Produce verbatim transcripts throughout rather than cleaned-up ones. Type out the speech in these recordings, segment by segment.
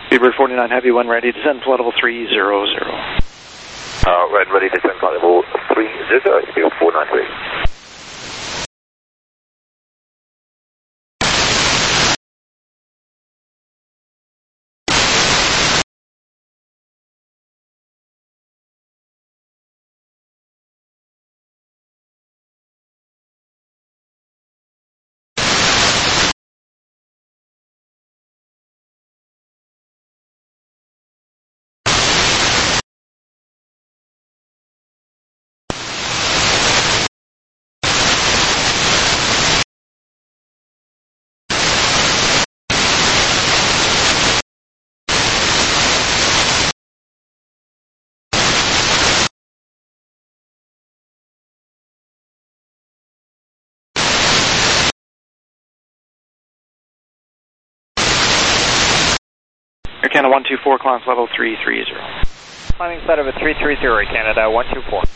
Speedbird forty-nine Heavy, when ready, descend flight level three zero zero. Uh, when ready, descend flight level three zero zero, Speedbird four nine three. Air Canada one two four, climb level three three zero. Climbing flight over three three zero, Air Canada one two four.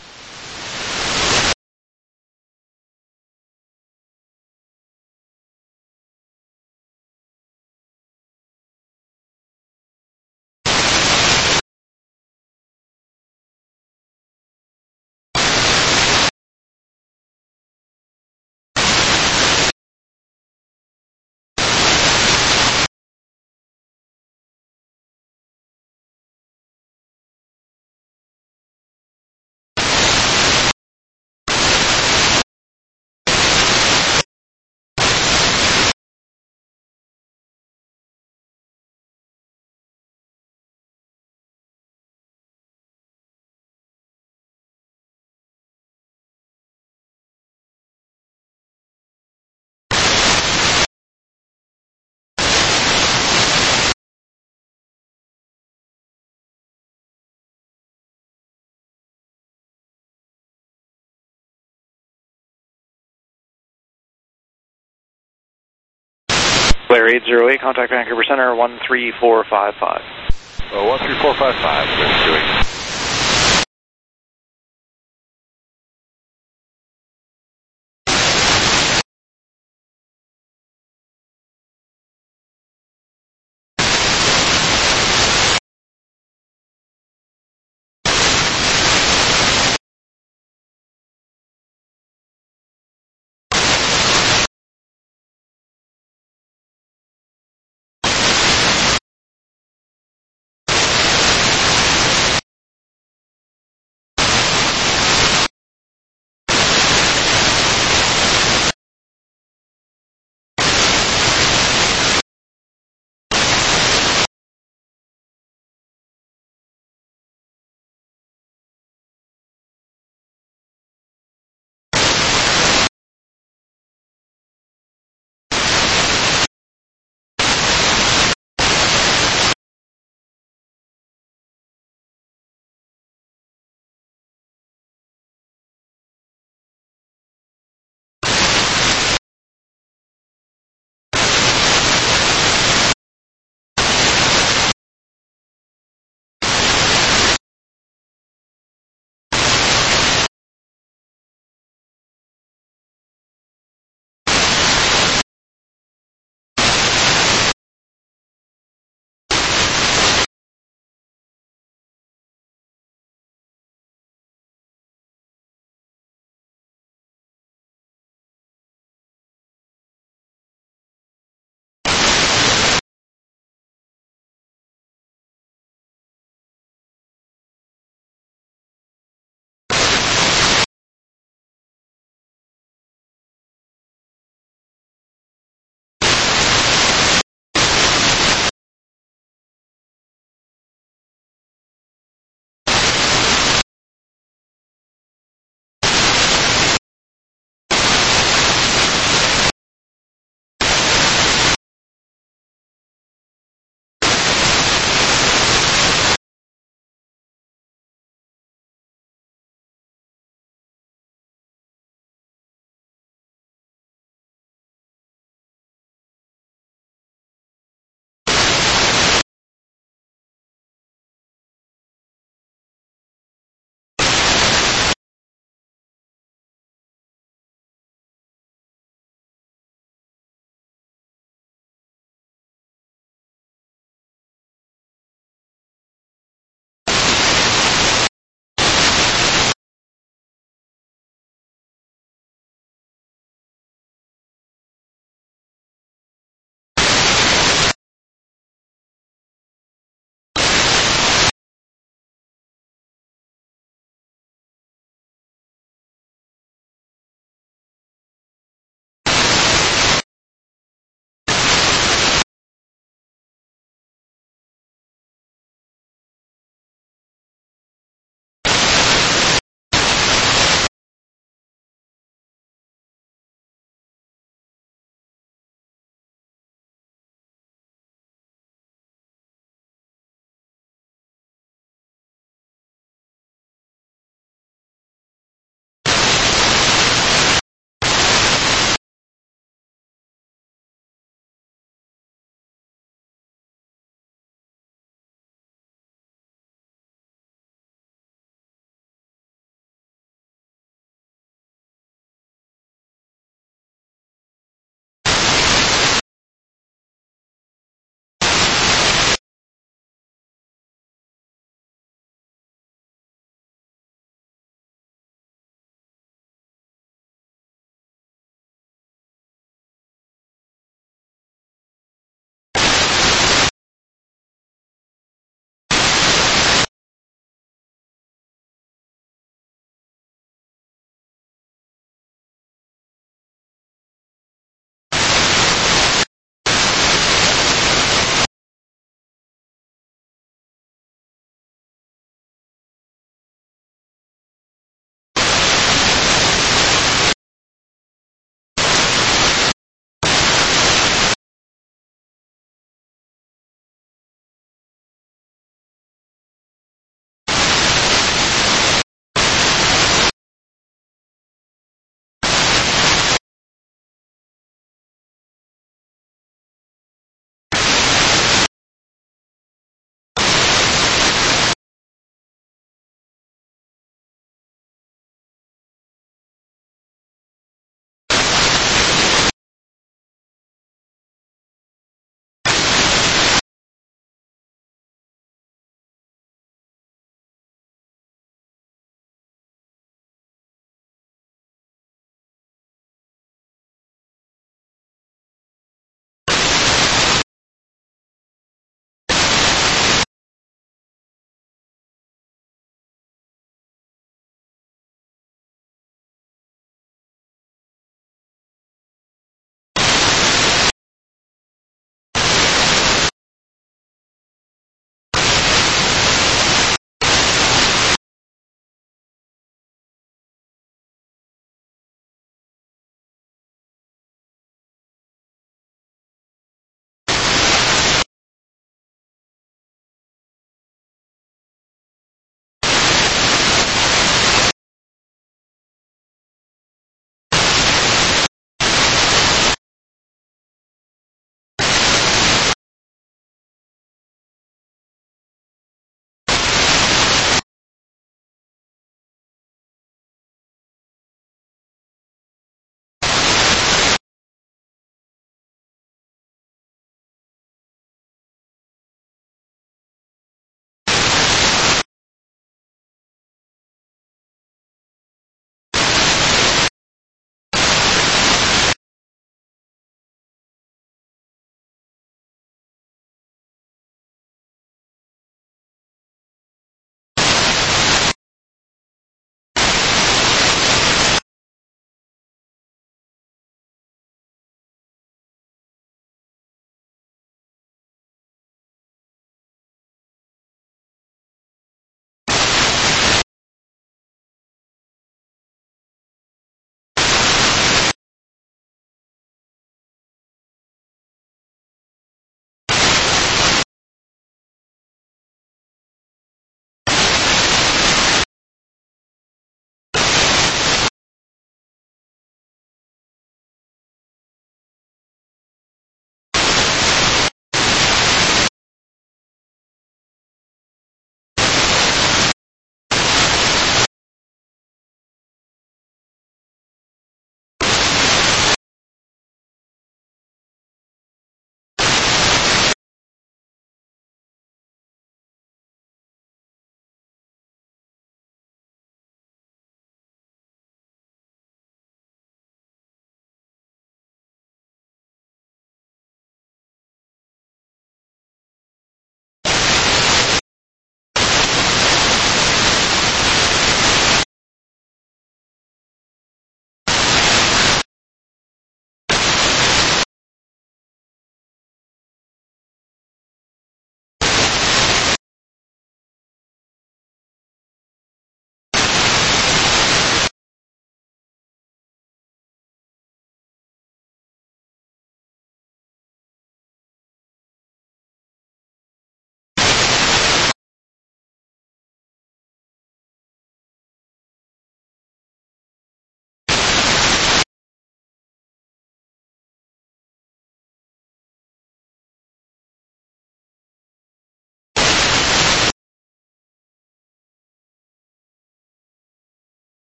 Blair eight zero eight, contact Vancouver Center one three four five five. Uh, one three four five five, doing.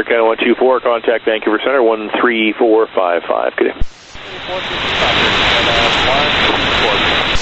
Air Canada one two four, contact Vancouver Center one three four five five. Good day. four sixty-five, Canada one two four.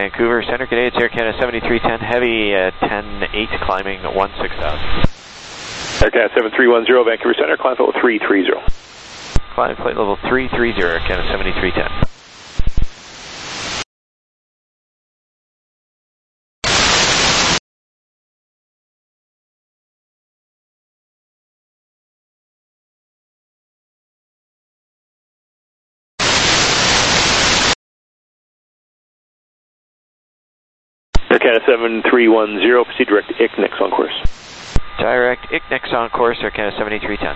Vancouver Center, Canadian Air Canada seventy-three ten Heavy, uh, ten eight, climbing one six thousand. Air Canada seven three one zero, Vancouver Center, climb level three three zero. Climb flight level three three zero, Air Canada seventy-three ten. Air Canada seven three one zero, proceed direct I C N I X on course. Direct I C N I X on course, Air Canada seventy-three ten.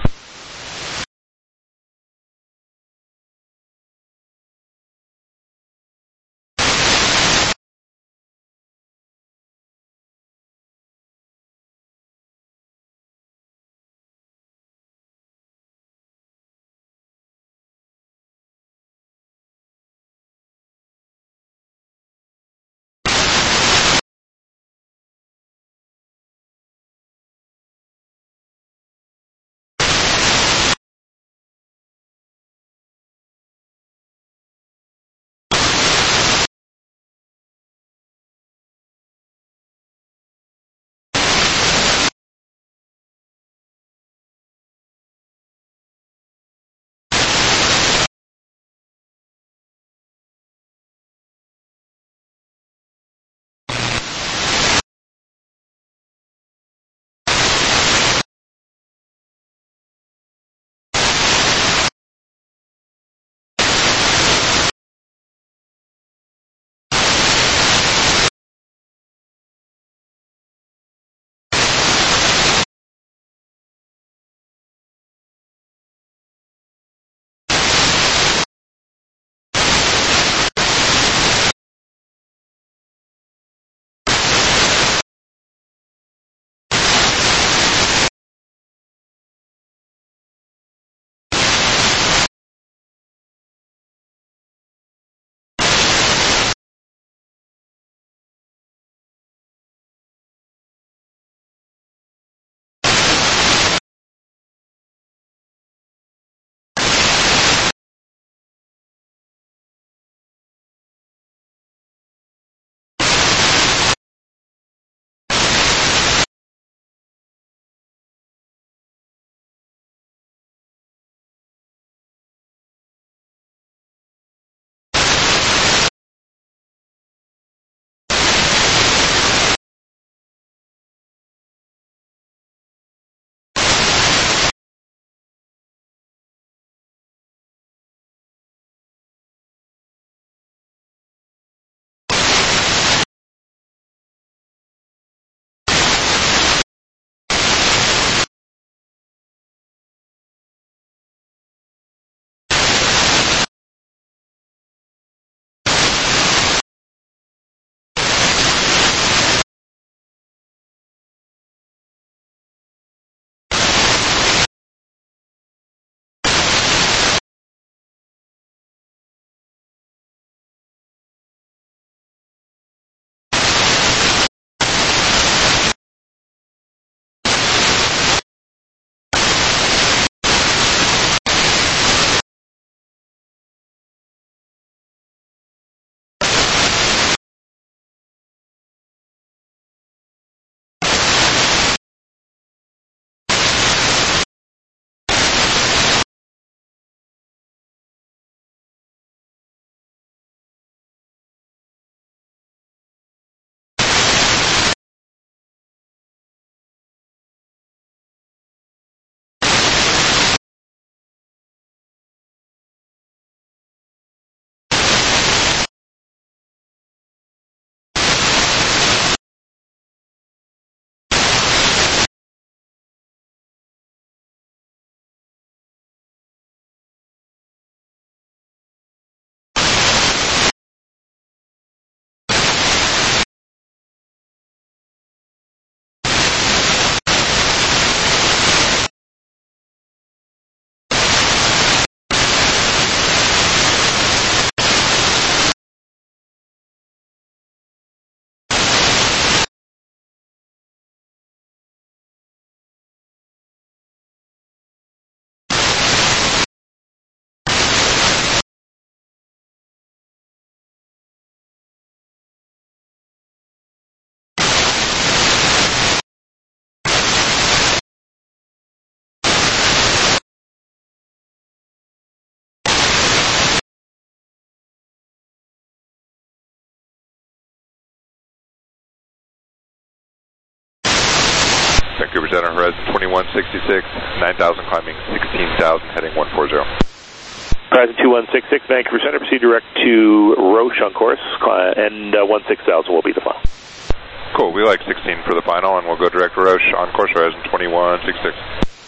Cooper Center, horizon twenty-one sixty-six, nine thousand climbing sixteen thousand, heading one four zero. Horizon two one six six, Vancouver Center, proceed direct to Roche on course, and uh, one six thousand will be the final. Cool, we like sixteen for the final, and we'll go direct to Roche on course, horizon twenty-one sixty-six.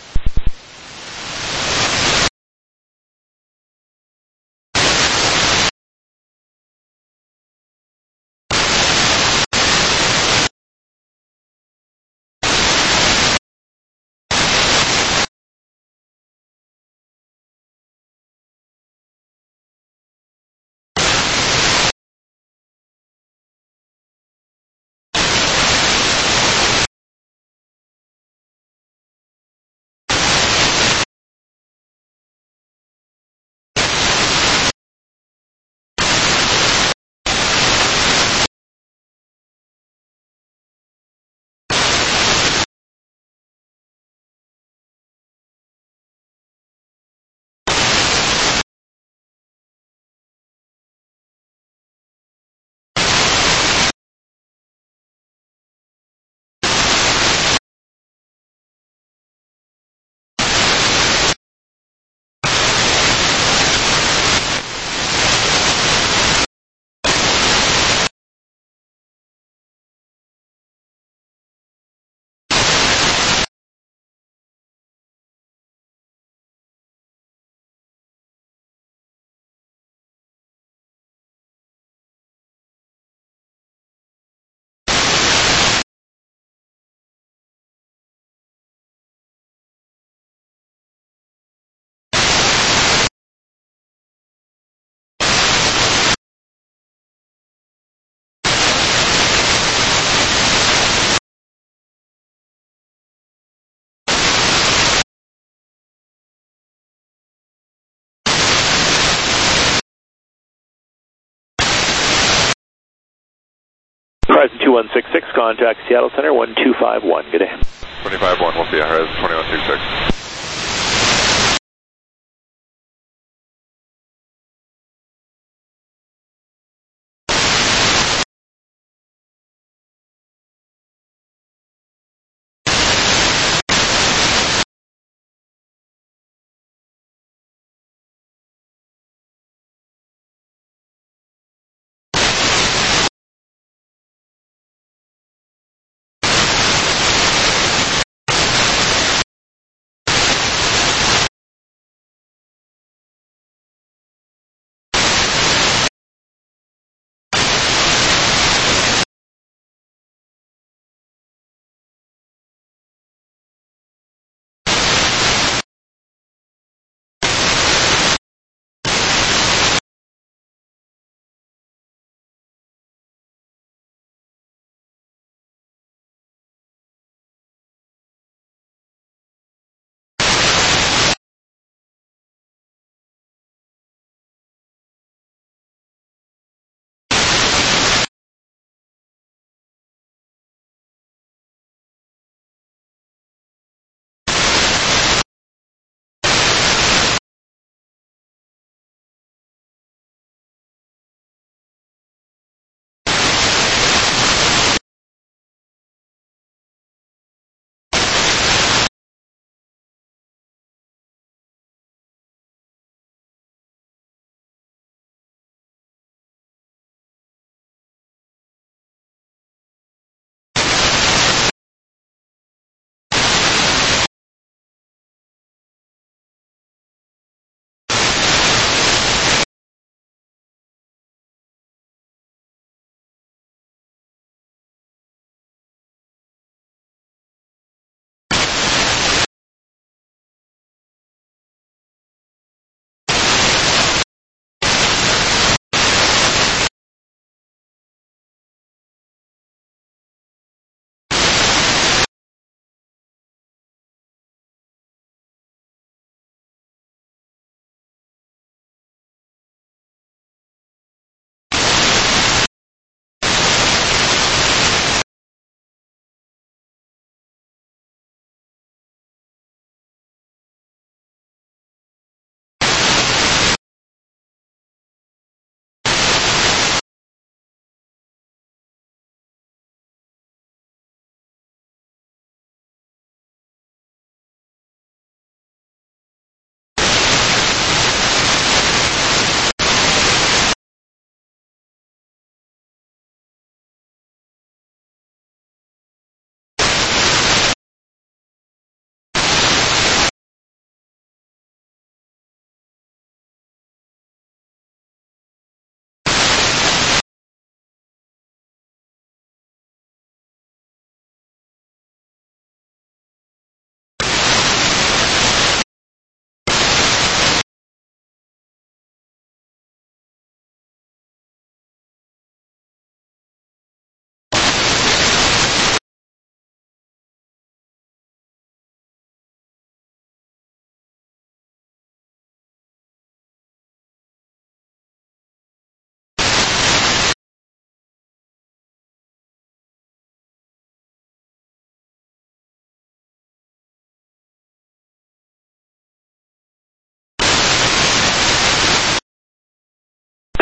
Horizon two one six six, contact Seattle Center, one two five one, good day. twenty-five one, we'll see you, horizon twenty-one sixty-six.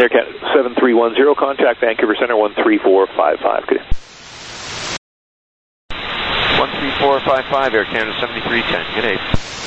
Aircat seven three one zero, contact Vancouver Center one three four five five. Good day. one three four five five, Air Canada seventy-three ten. Good day.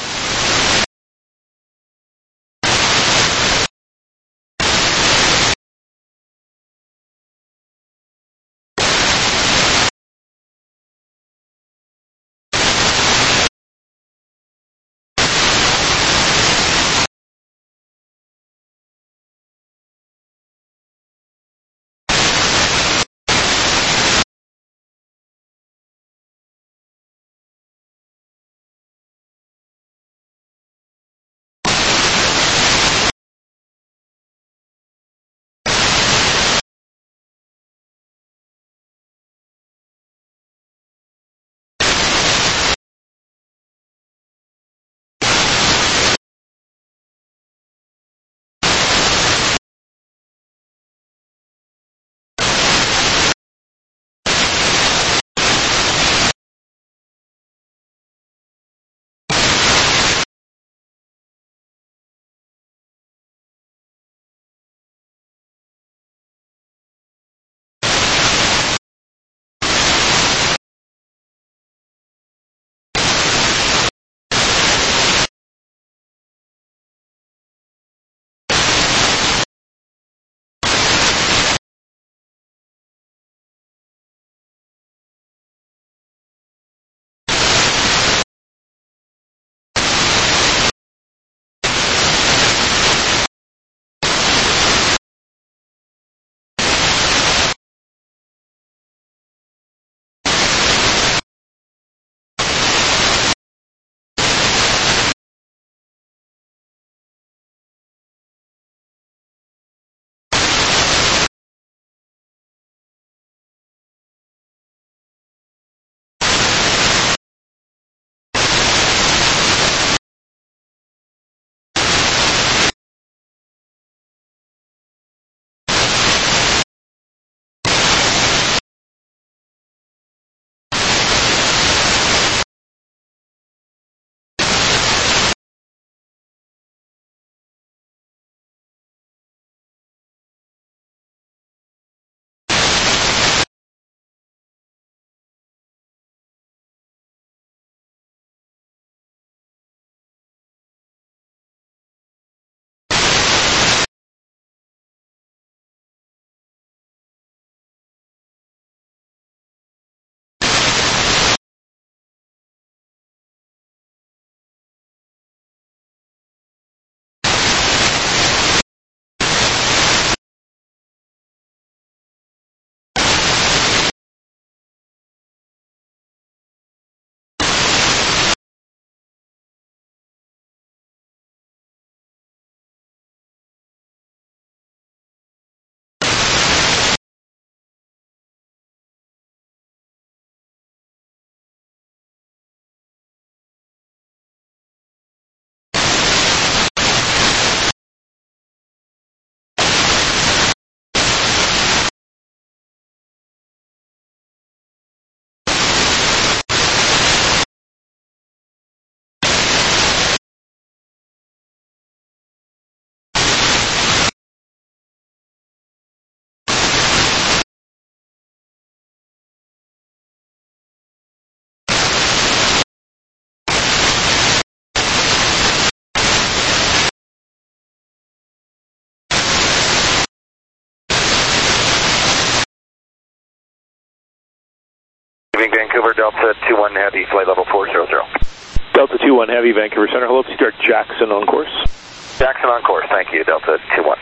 Vancouver, Delta two one Heavy, flight level four zero zero. Delta two one Heavy, Vancouver Center. Hello, Sea Direct Jackson on course. Jackson on course, thank you, Delta two one.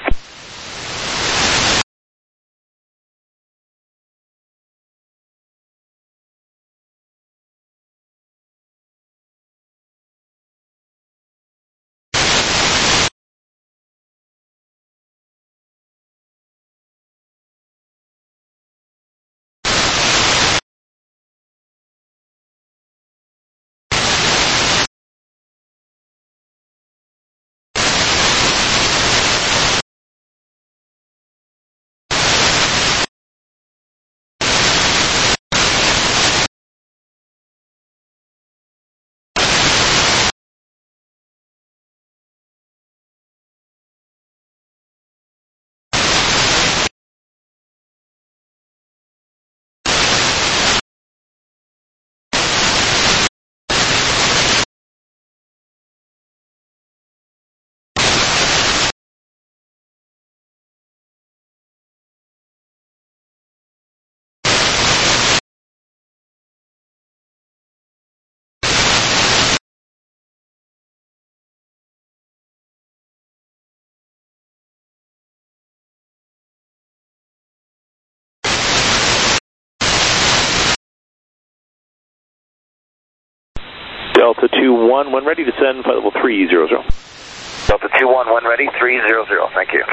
Delta two one, when ready to send, flight level three zero zero. Delta two one, when ready, three zero zero, thank you.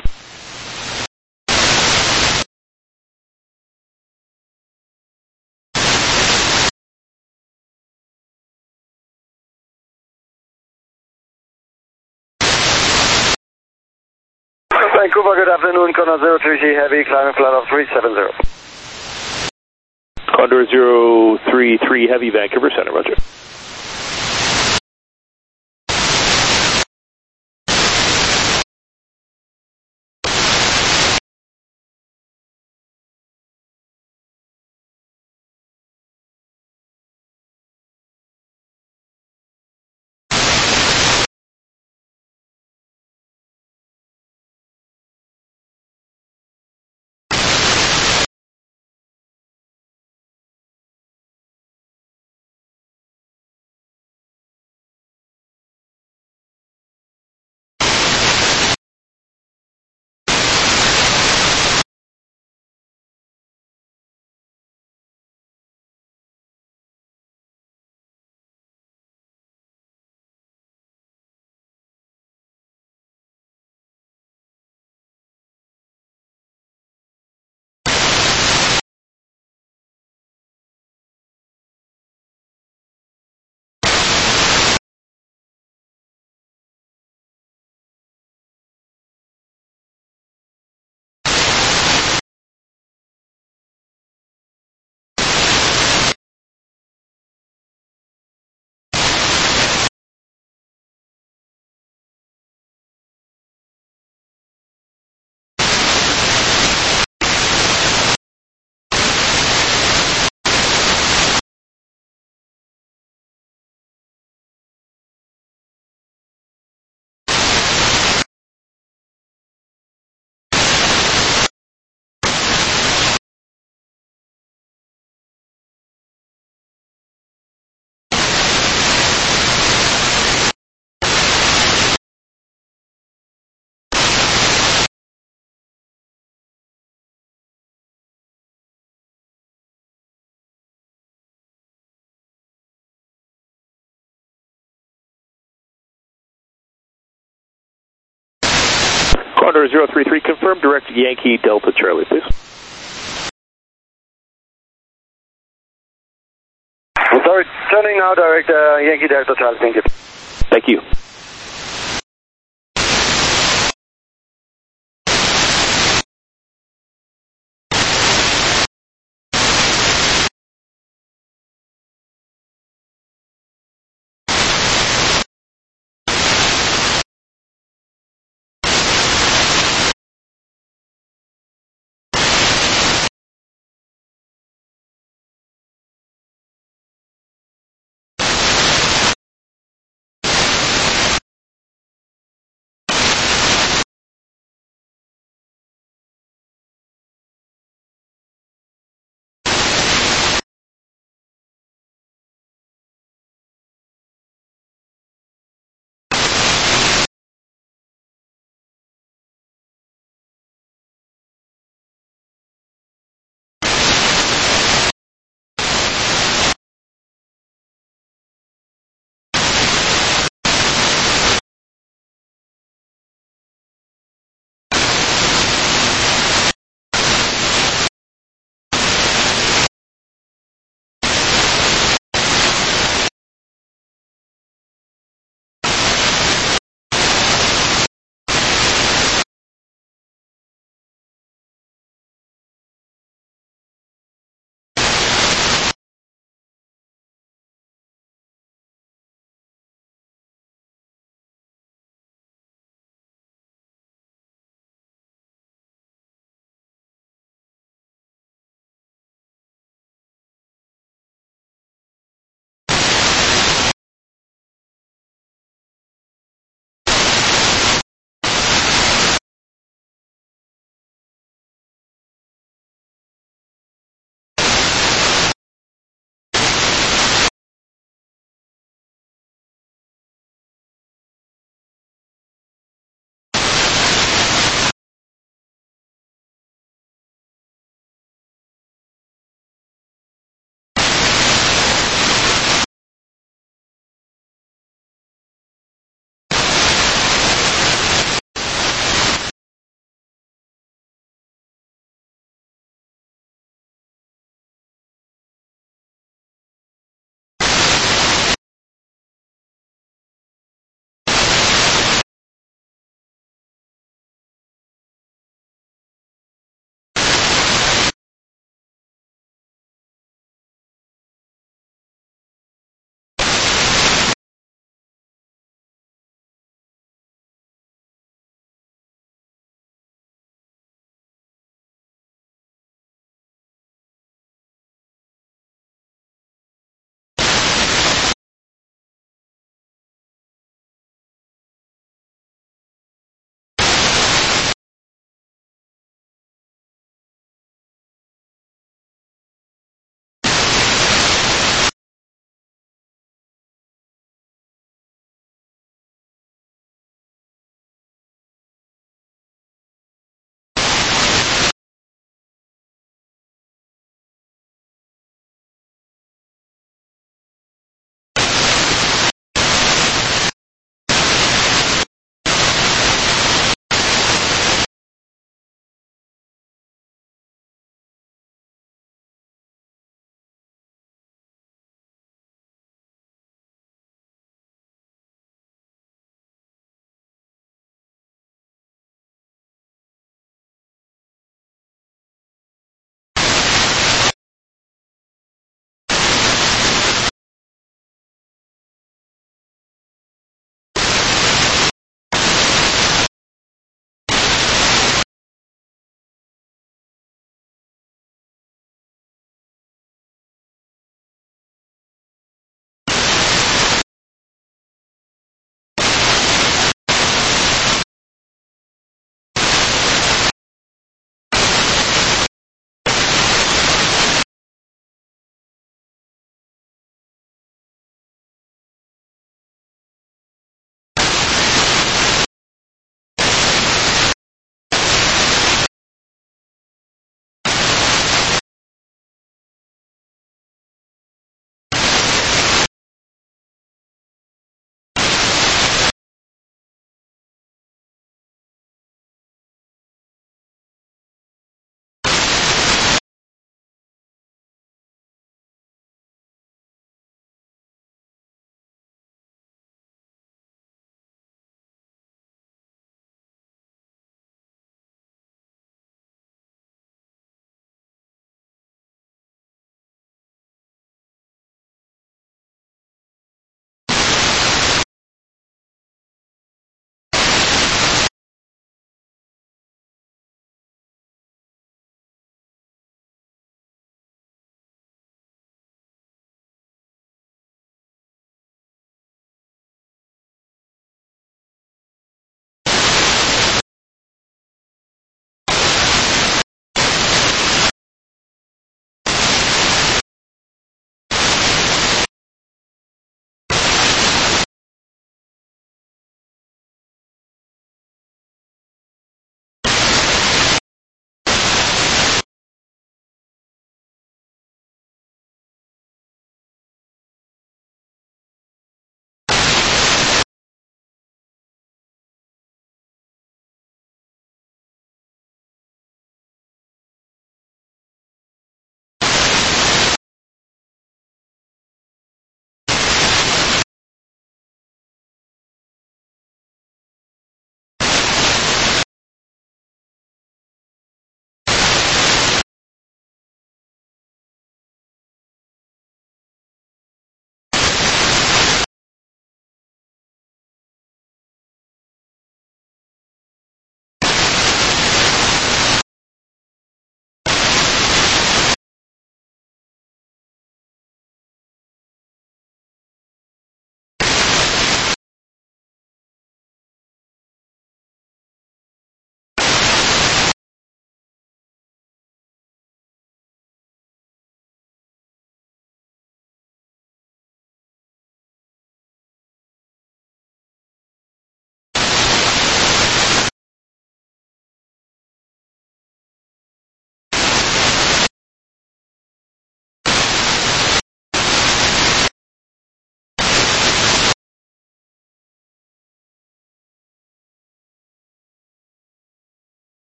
Vancouver, good afternoon, Condor zero three three Heavy, climbing flight of three seven zero. Condor zero three three Heavy, Vancouver Center, roger. Condor zero three three, confirm direct Yankee Delta Charlie, please. I'm sorry, turning now direct uh, Yankee Delta Charlie, thank you. Thank you.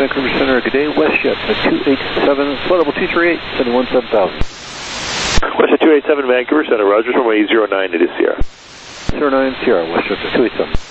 Vancouver Center, good day, WestJet at two eight seven, flow level two three eight, seven one seven thousand. WestJet two eight seven, Vancouver Center, Roger, runway zero nine, it is Sierra. zero nine Sierra, WestJet two eight seven.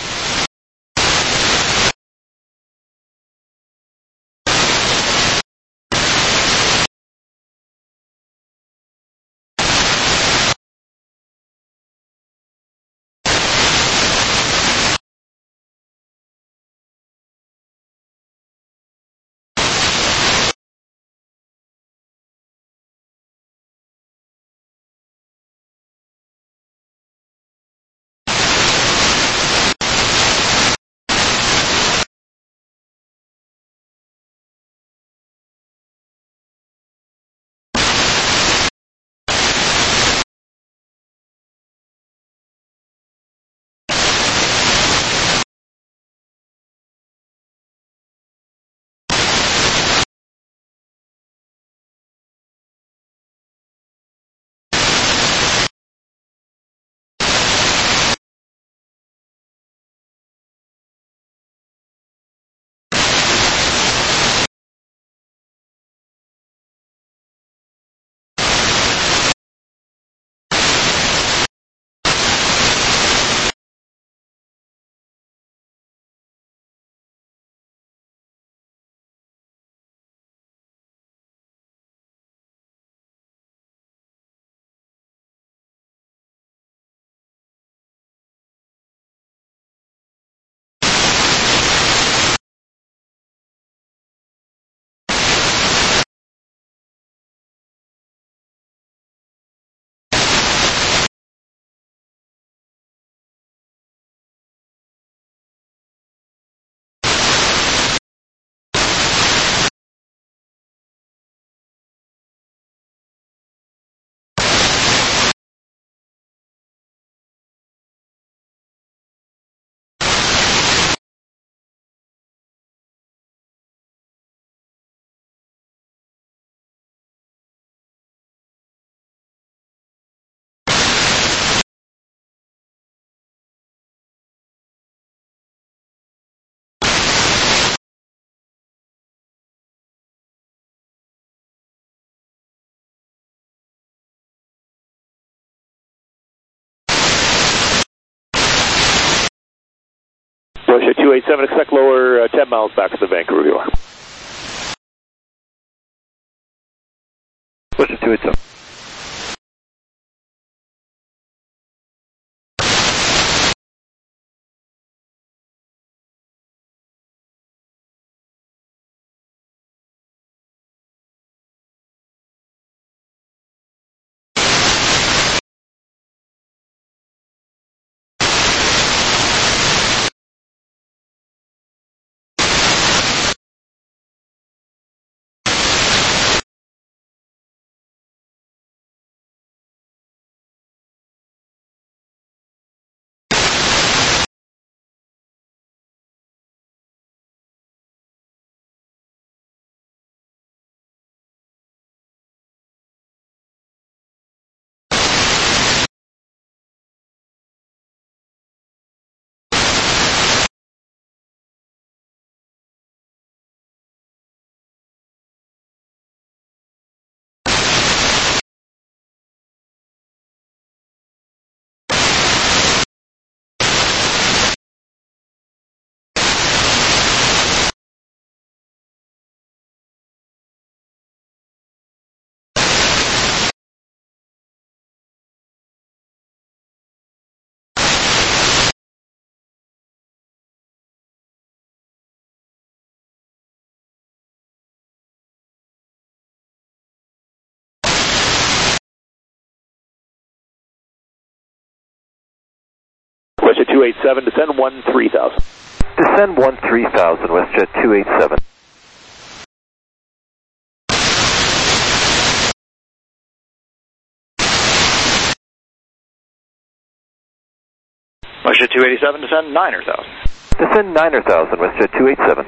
WestJet two eight seven, expect lower uh, ten miles back to the Vancouver viewer. WestJet two eight seven. WestJet two eight seven, descend one three thousand. Descend one three thousand, WestJet two eight seven. WestJet two eighty-seven, descend niner thousand. Descend niner thousand, WestJet two eight seven.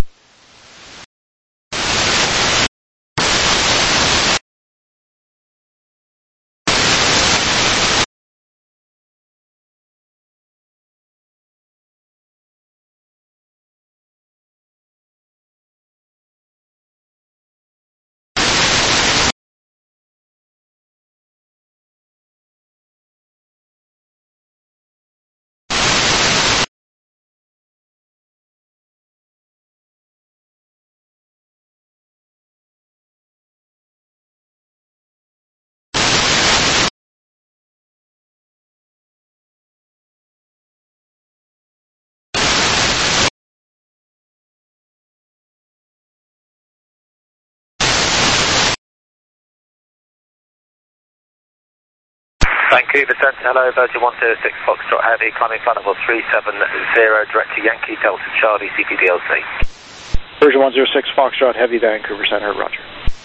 Vancouver Centre, hello, Virgin one zero six Foxtrot Heavy, climbing flight level three seven zero, direct to Yankee Delta Charlie, C P D L C. Version one zero six Foxtrot Heavy, Vancouver Center, roger.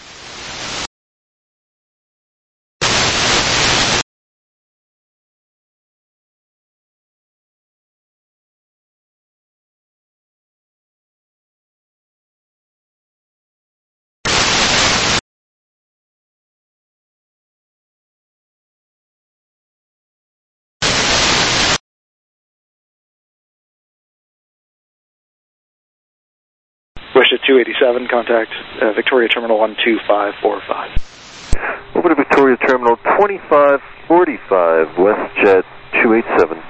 Wish at two eighty-seven, contact uh, Victoria Terminal one two five four five. Over to Victoria Terminal twenty-five forty-five, WestJet two eighty-seven.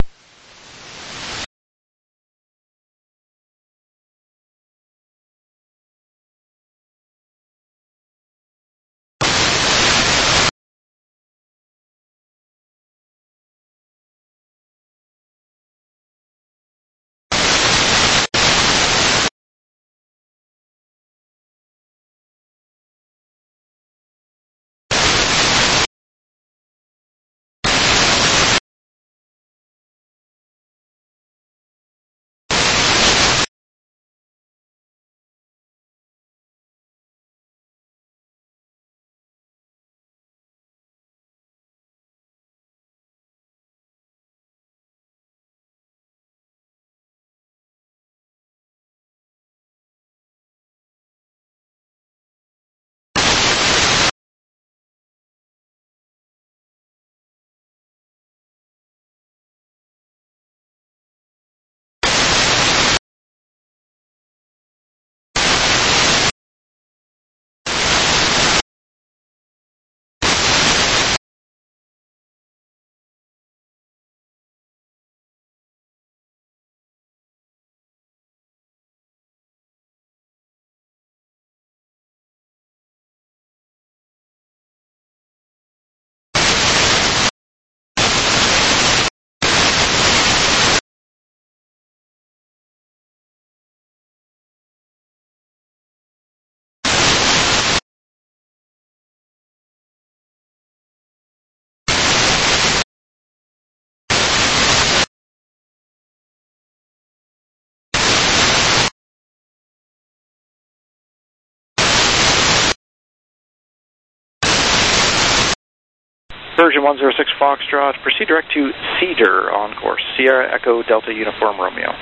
Version one zero six Foxtrot, proceed direct to Cedar on course, Sierra Echo Delta Uniform Romeo.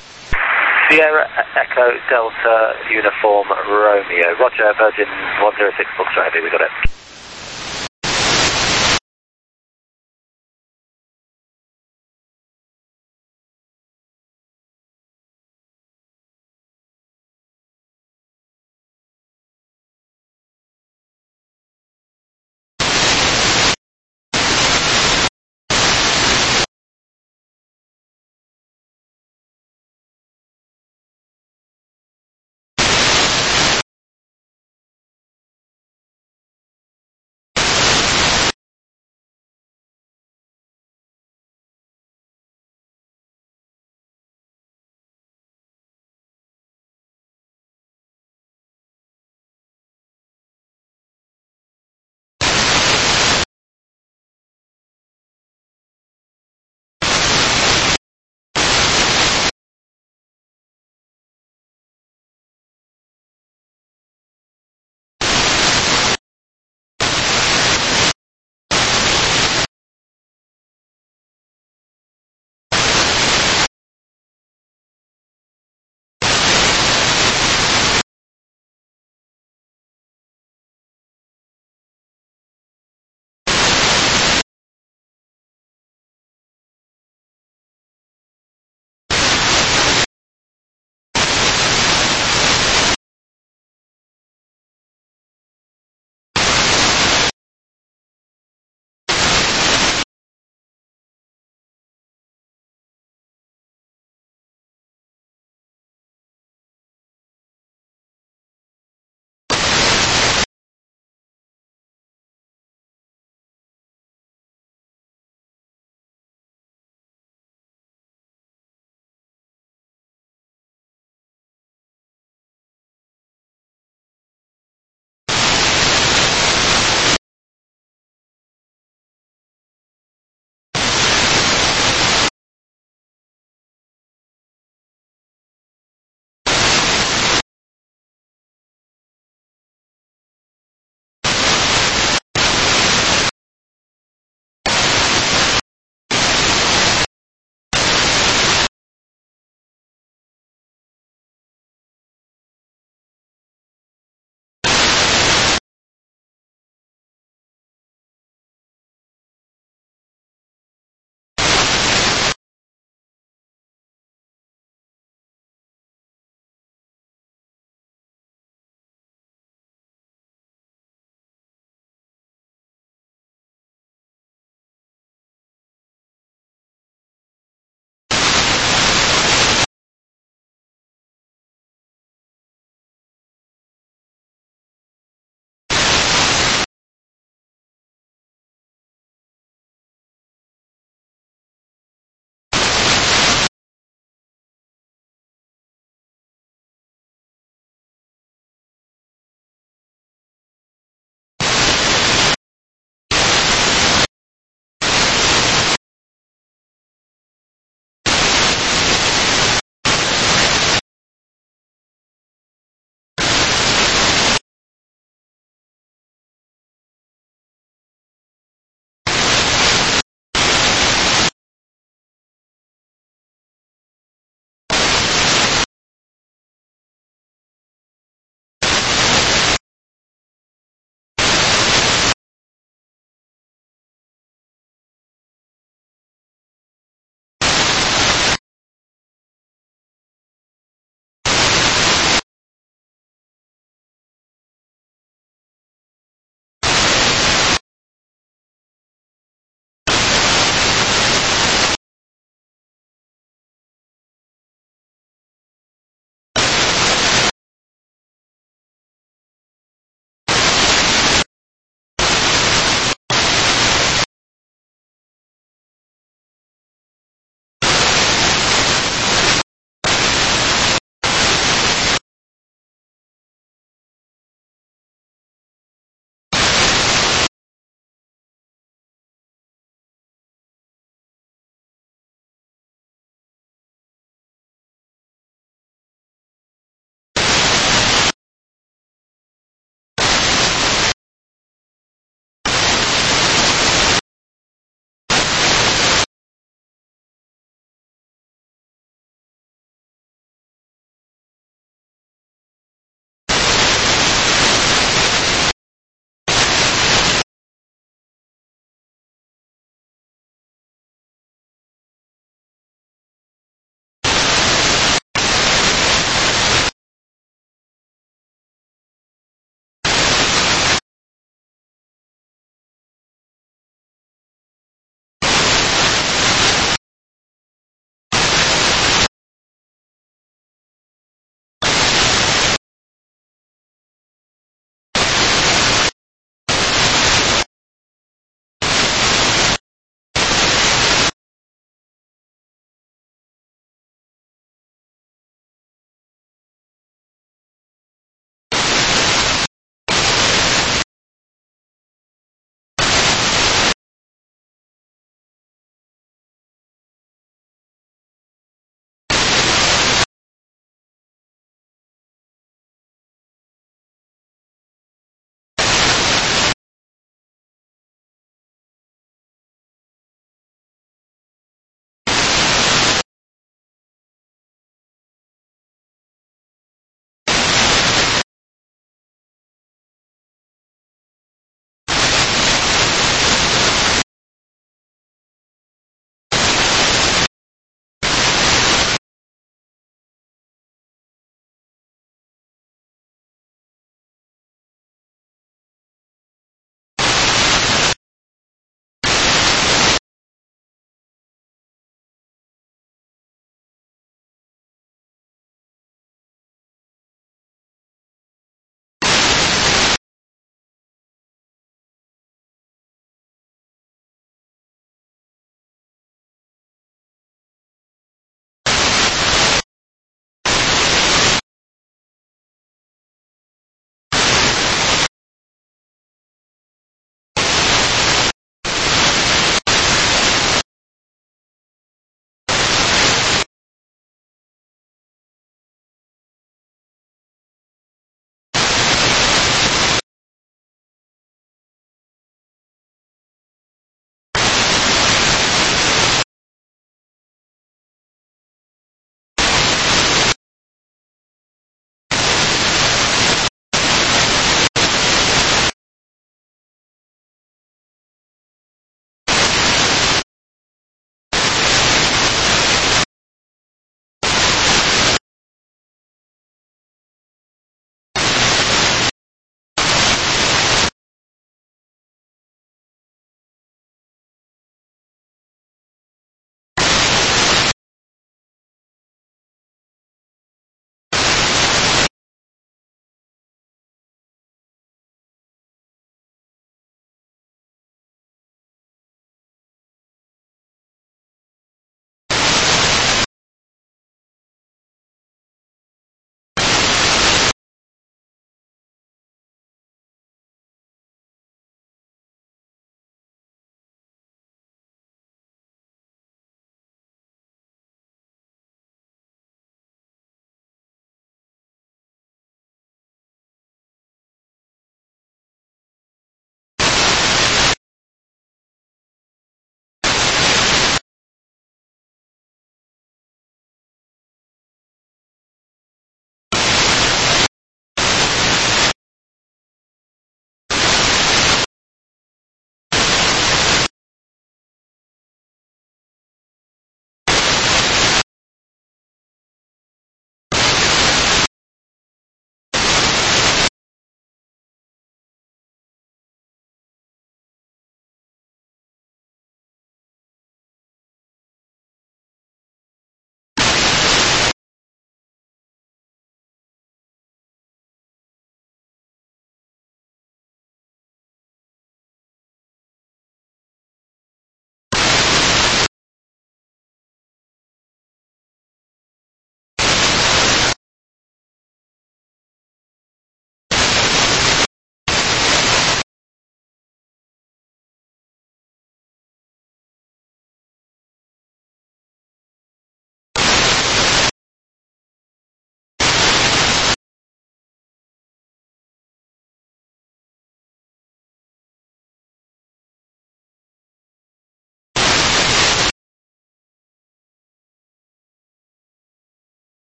Sierra Echo Delta Uniform Romeo. Roger, Virgin one zero six Foxtrot Heavy, we got it.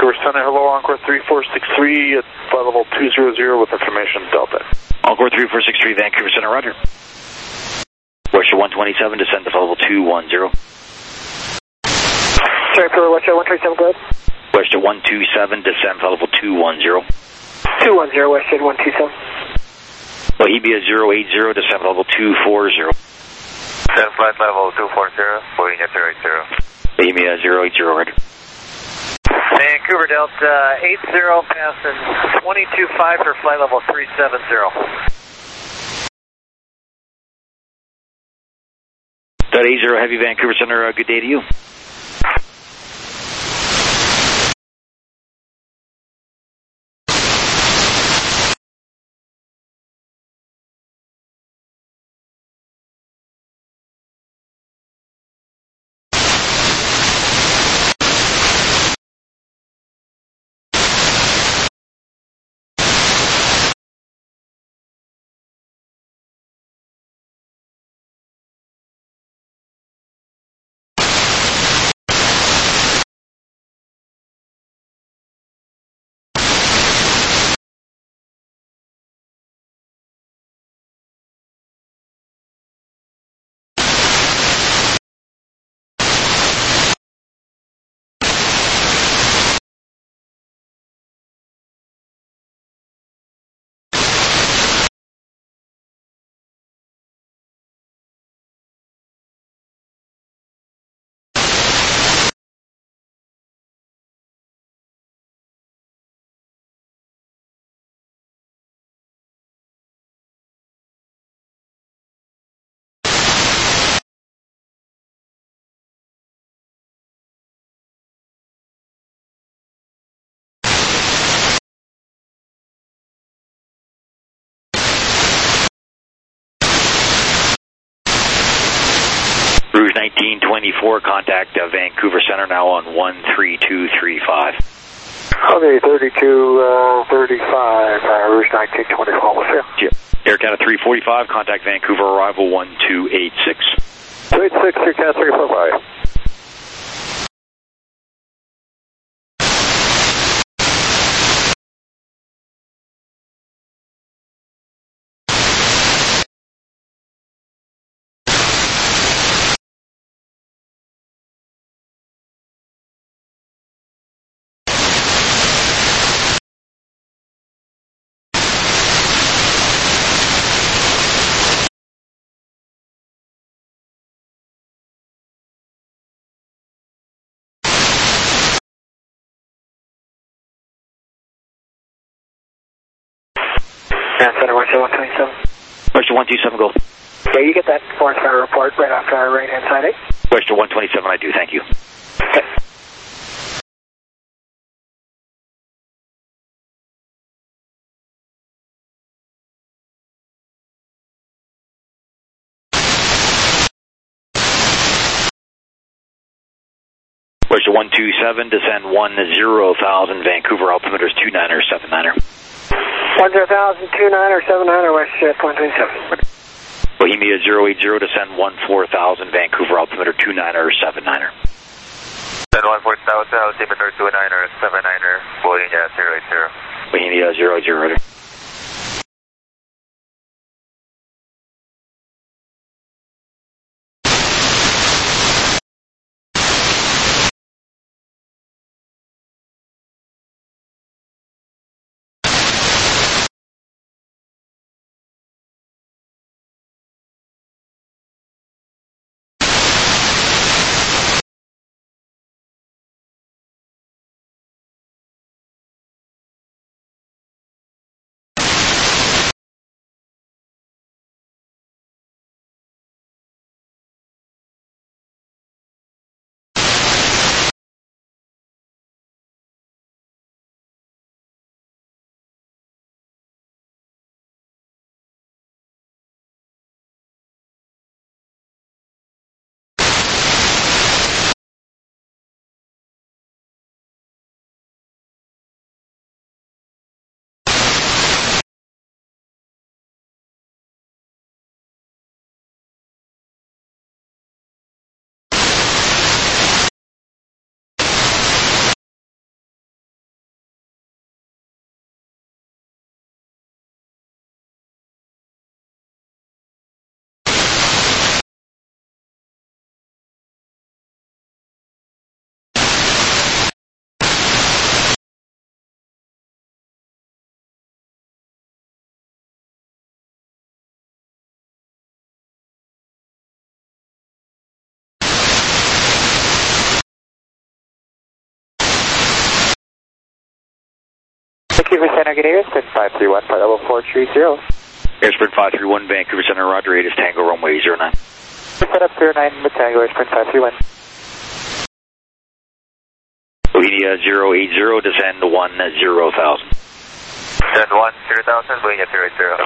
Vancouver Center, hello, Encore three four six three at flight level two zero zero with information Delta. Encore three four six three, Vancouver Center, roger. Western one twenty-seven, descend to flight level two one zero. Sorry, for Western one twenty-seven, go ahead. Western one twenty-seven, descend flight level two one zero. two one zero, Western one twenty-seven. Bohemia zero eight zero, descend flight level two four zero. Descend flight level two four zero, Bohemia zero eight zero. Bohemia zero eight zero, roger. Vancouver Delta eight zero, passing twenty-two five for flight level three seven zero. Delta eight zero, Heavy Vancouver Center, uh, good day to you. Rouge nineteen twenty-four, contact uh, Vancouver Center now on one three two three five. Okay, thirty-two thirty-five, uh, uh, Rouge nineteen twenty-four, what's here? Yeah. Air Canada three forty-five, contact Vancouver, arrival one two eight six. two eight six, Air Canada three forty-five. And Center Western one twenty-seven. Western one twenty-seven, go. Yeah, you get that Forest Fire report right off our right hand side, eh? Western one twenty-seven, I do, thank you. Okay. Western one twenty-seven, descend one zero thousand, Vancouver, altimeter is two niner seven niner. one zero thousand, two niner seven niner, Westjet one twenty-seven. Bohemia zero eight zero, descend one four thousand, Vancouver, altimeter two niner seven niner. Descend one four thousand, altimeter two niner seven niner, Bohemia zero eight zero. Bohemia zero eight zero. Vancouver Center, good day, Airsprint five three one, flight level four three zero. Airsprint five three one, Vancouver Center, Roger, rate is Tango runway zero nine. Set up zero nine with Tango, Airsprint five three one. Bohemia zero eight zero, descend one zero thousand. Descend one zero thousand, Bohemia zero eight zero.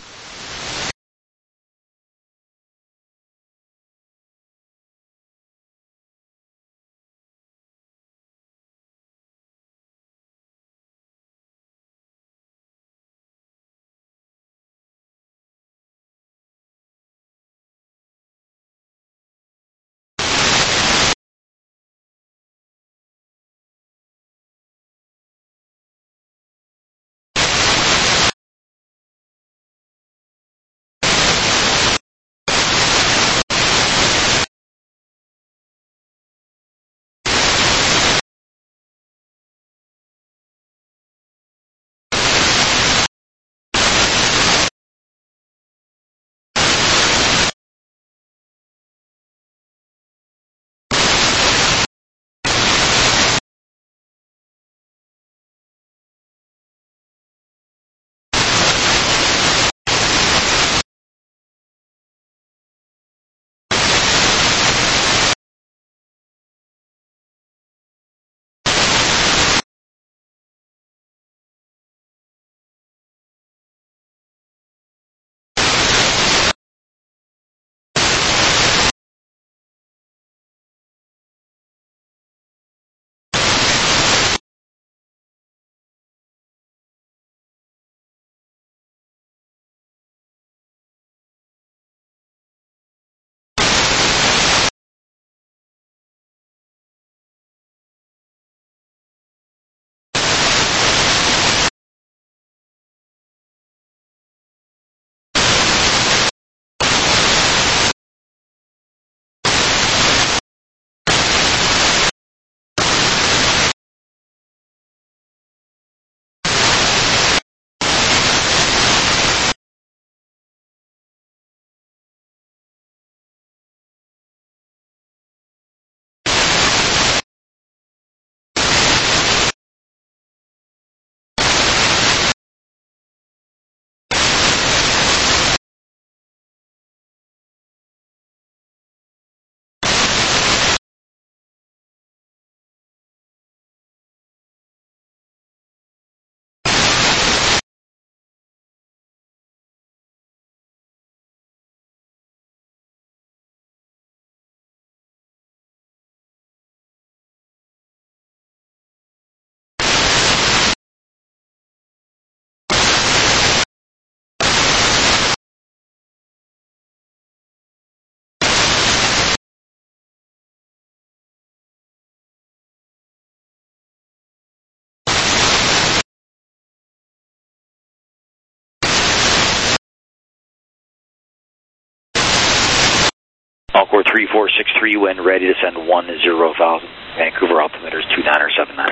Encore three four six three, when ready to send one zero thousand. Vancouver altimeter is two nine seven nine.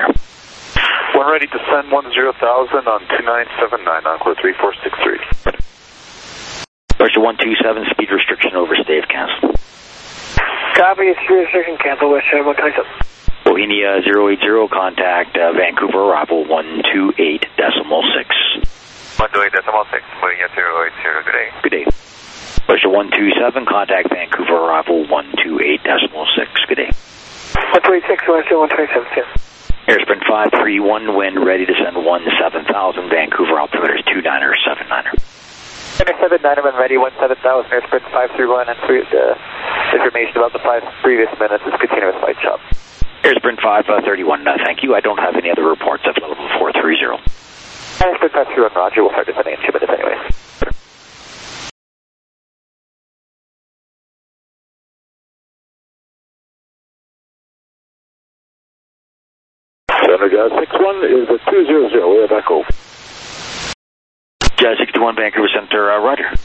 When ready to send one zero thousand on two nine seven nine, Encore three four six three. Russia one two seven, speed restriction over stave cancel. Copy, speed restriction cancel, West one twenty-seven. Bohemia zero eight zero, contact uh, Vancouver arrival one two eight decimal six. one two eight decimal six, Bohemia zero eight zero, good day. Good day. Russia one two seven, contact Vancouver arrival one two eight decimal six. Good day. one two eight six, Western one twenty-seven, Airsprint five three one, when ready to send one seven thousand. Vancouver altimeter is two nine seven nine. seven nine, when ready, one seven thousand, Airsprint five three one, and for uh, information about the five previous minutes is continuous flight shop. Airsprint five thirty-one, uh, thank you. I don't have any other reports at level four three zero. Airsprint five three one, Roger, we'll start descending in two minutes anyway. Center Jazz six one is a two zero zero, we have echo. Jazz sixty-one, Vancouver Center, uh, Roger.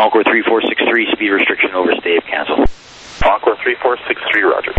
Encore three four six three, speed restriction over stave cancel. Encore three four six three, roger.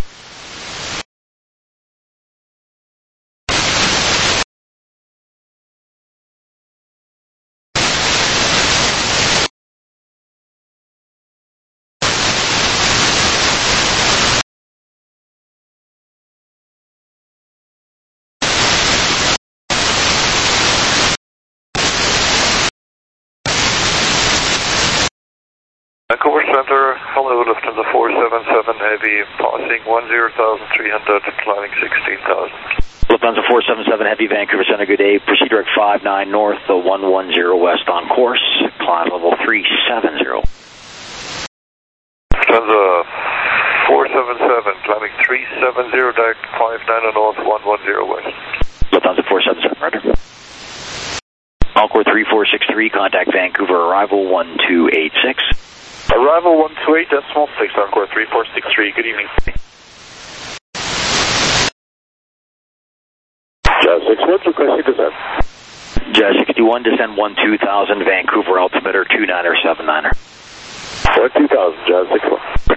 Vancouver Center, hello, Lufthansa four seven seven Heavy, passing one zero thousand three hundred, climbing sixteen thousand. Lufthansa four seven seven Heavy, Vancouver Center, good day. Proceed direct five nine north, the one one zero west on course, climb level three seven zero. Lufthansa four seven seven, climbing three seven zero, direct five nine north, one one zero west. Lufthansa four seven seven, roger. Encore three four six three, contact Vancouver arrival one two eight six. Arrival one two eight decimal six, Encore three four six three, good evening. Jazz six one, requesting descent. Jazz sixty-one, descend one two thousand, Vancouver altimeter two niner seven niner. one two thousand, Jazz six one.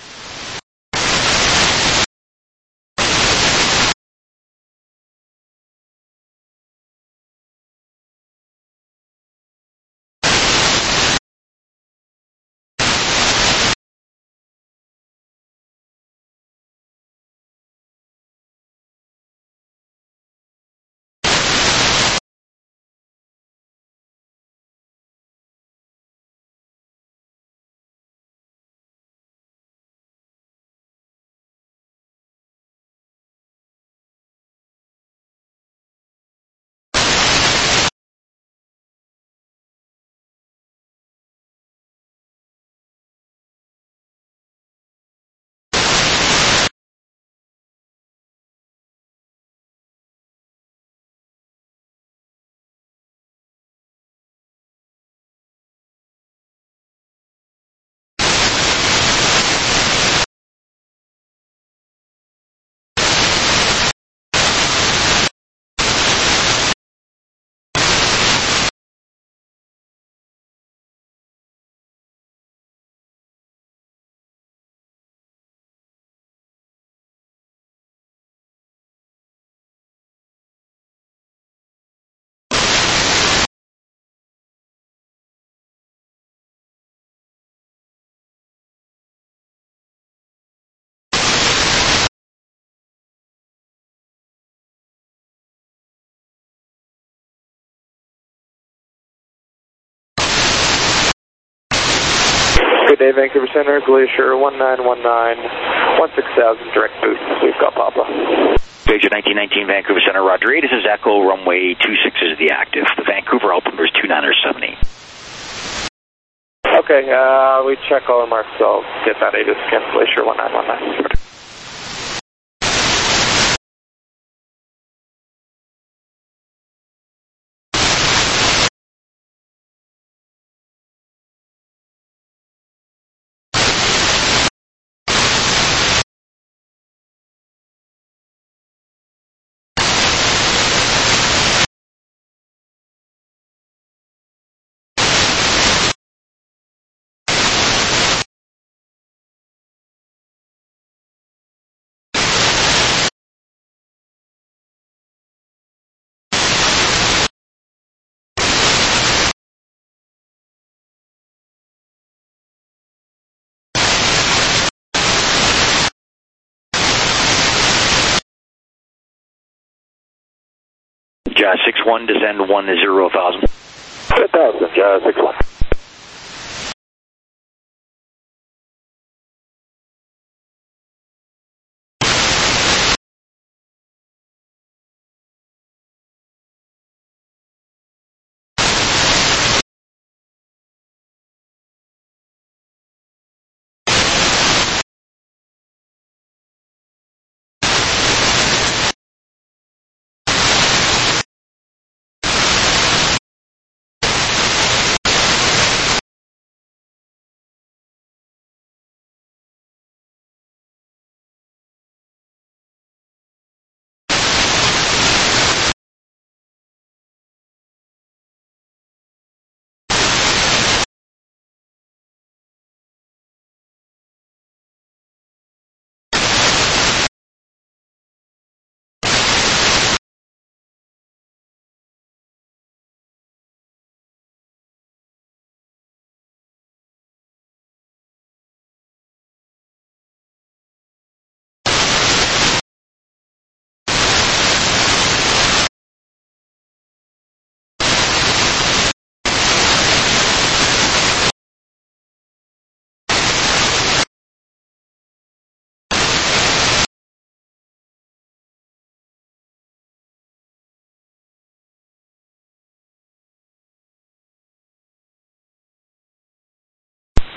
Good day, Vancouver Center, Glacier one nine one nine, one six thousand, direct boost, we've got Papa. Glacier nineteen nineteen, Vancouver Center, Roger eight, this is Echo, runway two six is the active. The Vancouver altimeter is two niner seven eight. Okay, uh, we check all the marks, so I'll get that ATIS again, Glacier one nine one nine. Jazz six one, descend one zero thousand. one thousand, Jazz six one.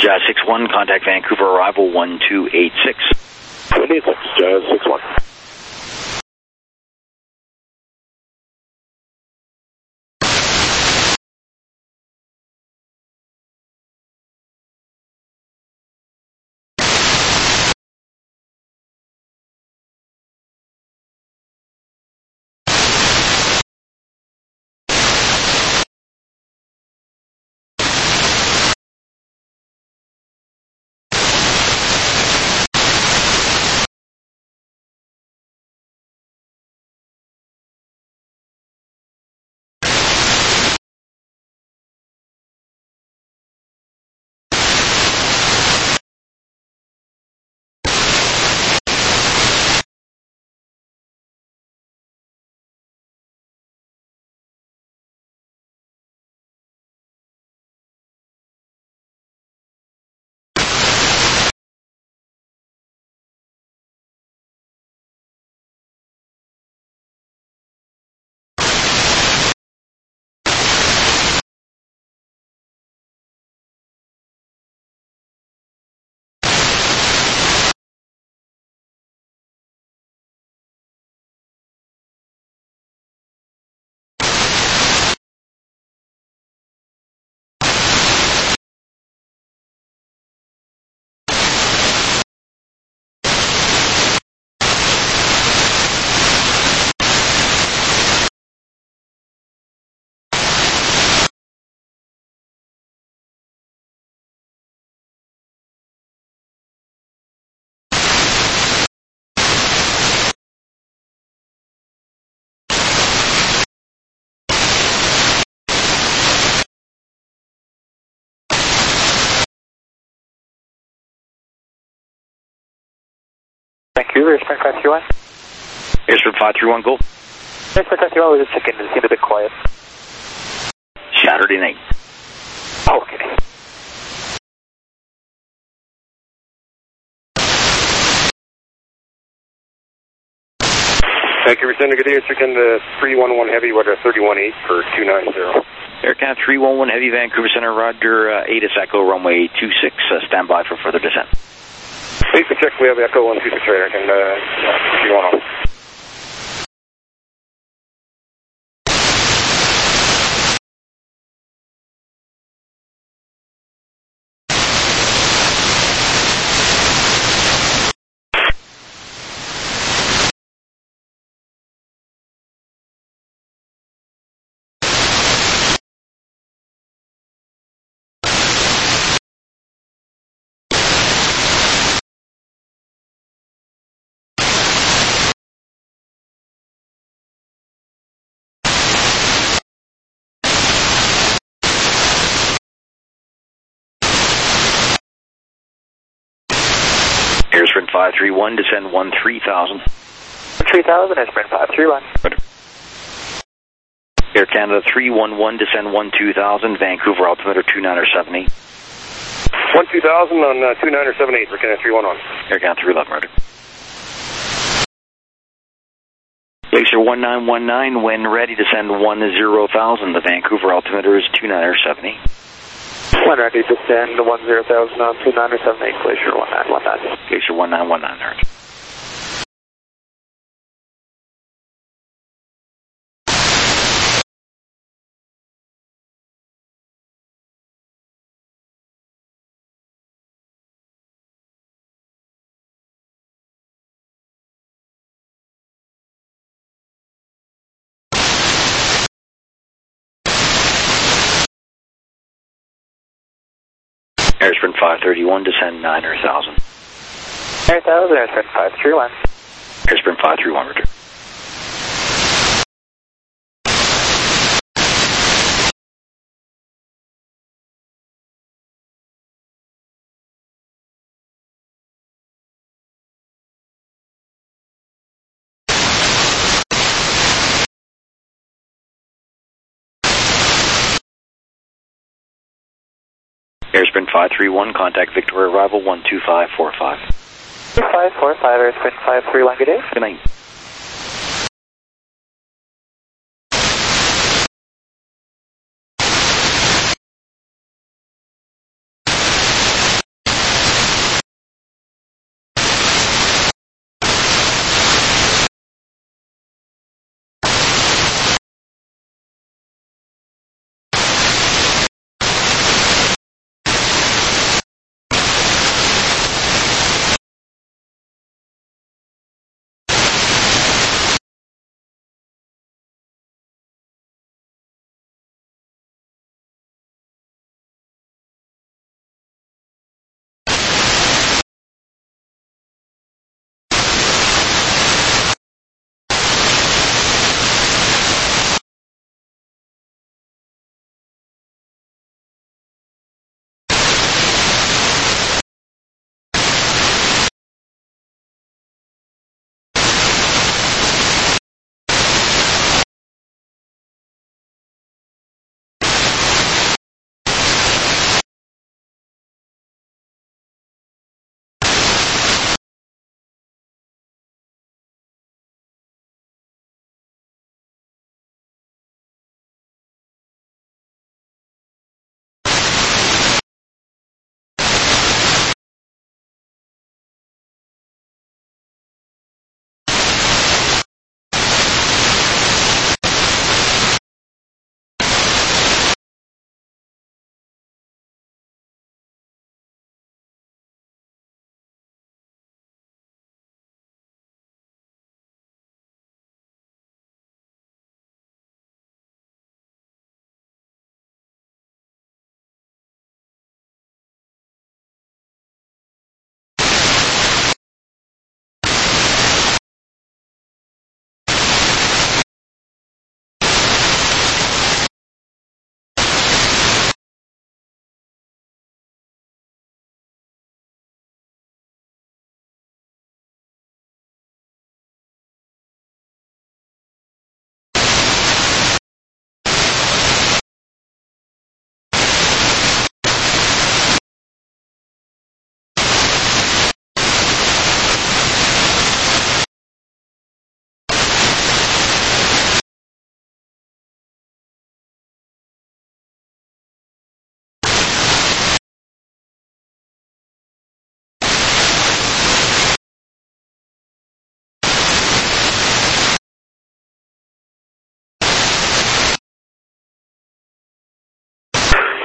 Jazz six one, contact Vancouver arrival one two eight six. one eight six, Jazz six one. Vancouver, Sprint five three one. Here's Sprint five three one, go. Sprint five three one, was just checking, it seemed a bit quiet. Saturday night. Okay. Vancouver Center, good day, checking the three one one Heavy, weather thirty-one eight for two nine zero. Air Canada three one one Heavy, Vancouver Center, Roger, uh, eight is Echo, runway two six, uh, stand by for further descent. Please check, we have Echo one two six radar, and uh, three one one. Air Sprint five three one, descend one three thousand. three thousand, Air Sprint five three one. Air Canada three one one, descend one two thousand, Vancouver altimeter two nine seven eight. one two thousand on uh, two nine seven eight, Air Canada three one one. Air Canada three eleven, Roger. Glacier one nine one nine, when ready, descend one zero thousand, the Vancouver altimeter is two nine seven eight. When ready, descend one zero thousand on two nine seven eight, Glacier one nine one nine. Glacier one nine one nine, Roger. Air Sprint five thirty-one, descend nine thousand. nine thousand, Air Sprint five three one. Air Sprint five three one, Roger. Air Sprint five three one, contact Victoria arrival one two five four five. two five four five, Air Sprint five three one, good day. Good night.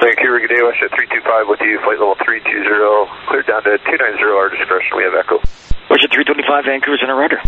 Vancouver, good day, Westjet three two five with you, flight level three two zero, cleared down to two nine zero, our discretion, we have Echo. Westjet three twenty-five, Vancouver Center, rudder.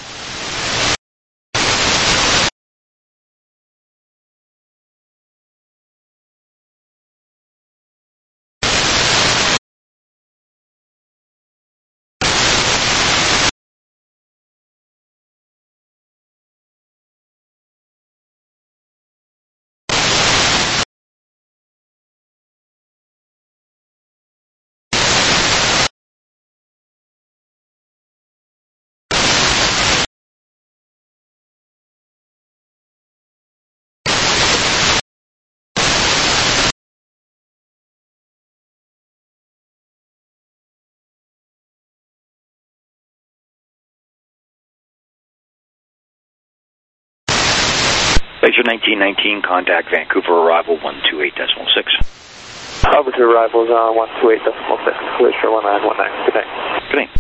Glacier nineteen nineteen, contact Vancouver arrival one two eight decimal six. Over to arrivals on one two eight decimal six, Glacier one nine one nine, good night. Good night.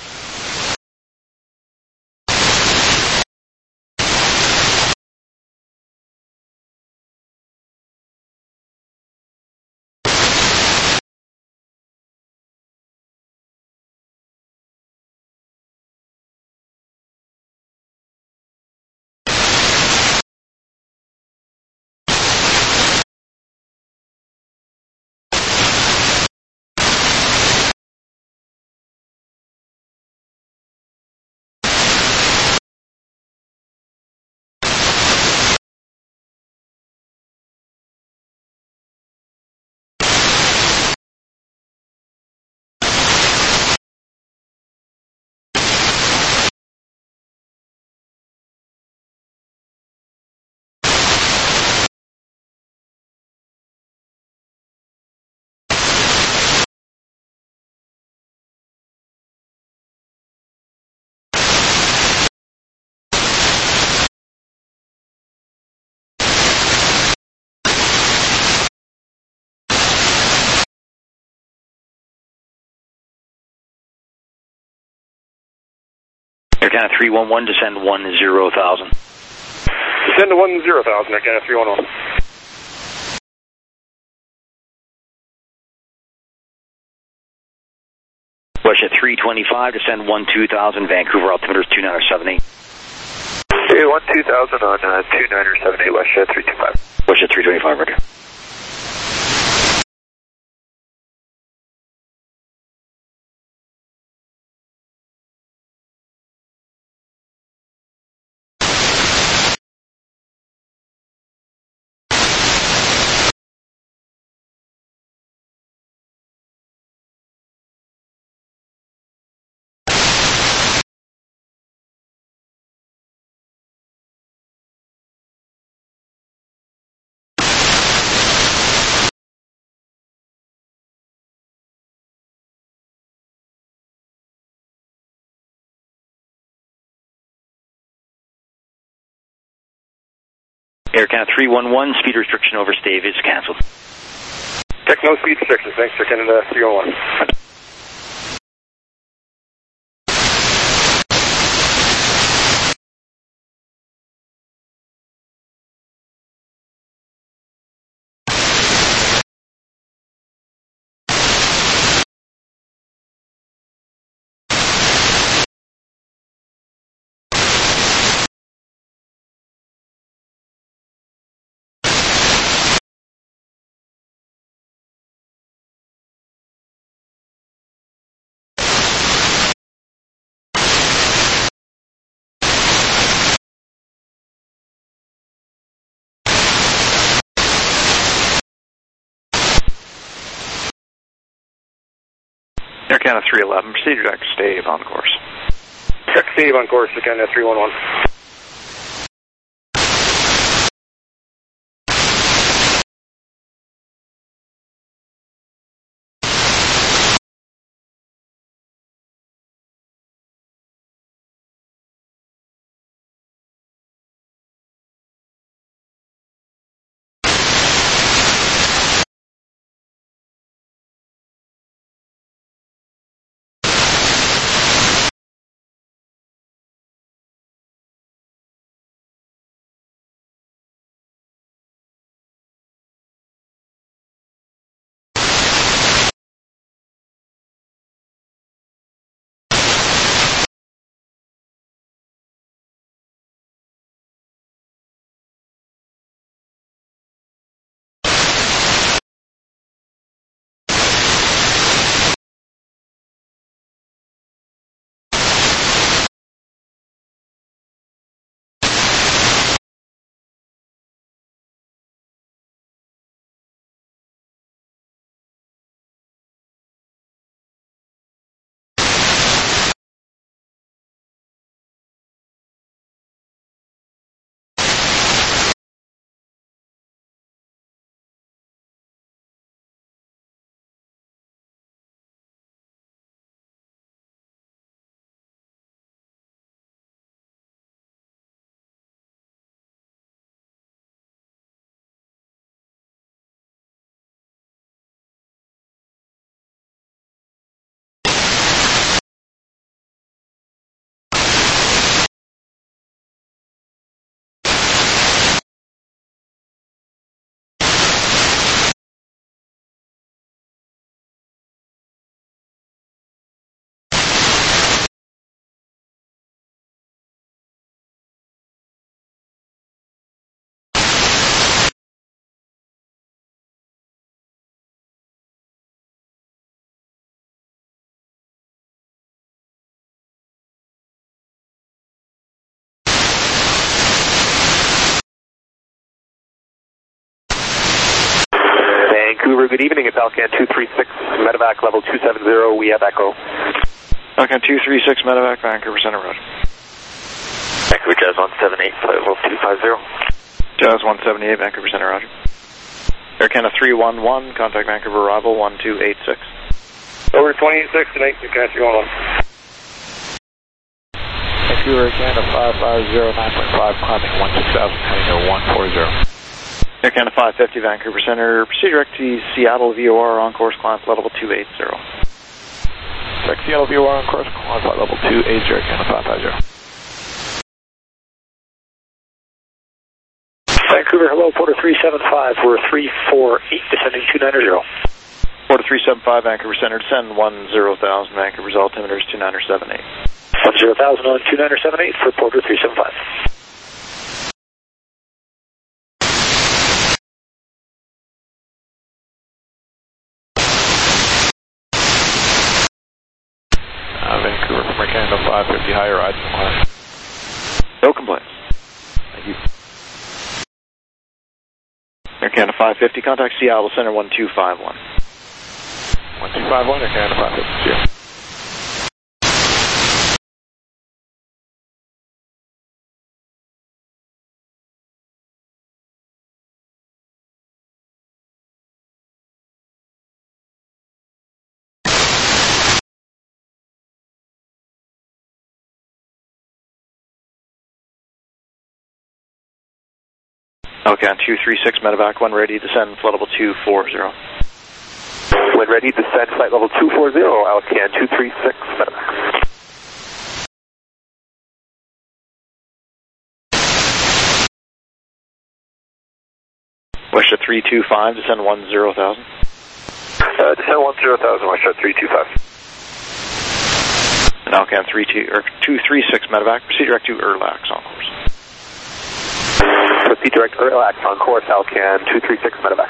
Air Canada three one one, descend one zero thousand. Descend to one zero thousand, Air Canada three one one. Westjet three twenty-five, descend one two thousand, Vancouver altimeter two nine seven eight. Okay, one two thousand on uh, two nine seven eight, Westjet three two five. Westjet three twenty-five, ready. Air Canada three one one, speed restriction over stave is cancelled. Check no speed restrictions, thanks, Air Canada three one one. Air Canada three eleven, proceed direct stave on course. Check stave on course, Air Canada three one one. Vancouver, good evening. It's Alcan two three six, medevac level two seven zero. We have echo. Alcan two three six, medevac, Vancouver Center, roger. Vancouver Jazz one seven eight, flight level two five zero. Jazz one seventy-eight, Vancouver Center, roger. Air Canada three one one, contact Vancouver arrival one two eight six. Over twenty-eight six tonight, you guys are going on. Vancouver Canada five five zero, nine point five, climbing one six thousand, heading to one four zero. Air Canada five fifty, Vancouver Center, proceed direct to Seattle V O R, on course, climb flight level two eight zero. Direct Seattle V O R on course, climb flight level two eight zero, Canada five five zero. Vancouver, hello, Porter three seven five, we're three four eight, descending two nine zero. Porter three seven five, Vancouver Center, descend one zero thousand, Vancouver's altimeter is two nine seven eight. one zero thousand on two nine seven eight for Porter three seven five. Uh, Vancouver from Air Canada five fifty, higher ride. No complaints. Thank you. Air Canada five fifty, contact Seattle Center one two five one. one two five one, Air Canada five fifty, zero. Alcan two three six, medevac, when ready, descend flight level two four zero. When ready, descend flight level two four zero, Alcan two three six, medevac. WestJet three two five, descend one zero thousand. Uh, descend one zero thousand, WestJet three two five. And Alcan three two, or two three six, medevac, proceed direct to Erlax, on course. Proceed direct Erlax, on course, Alcan two three six, medevac.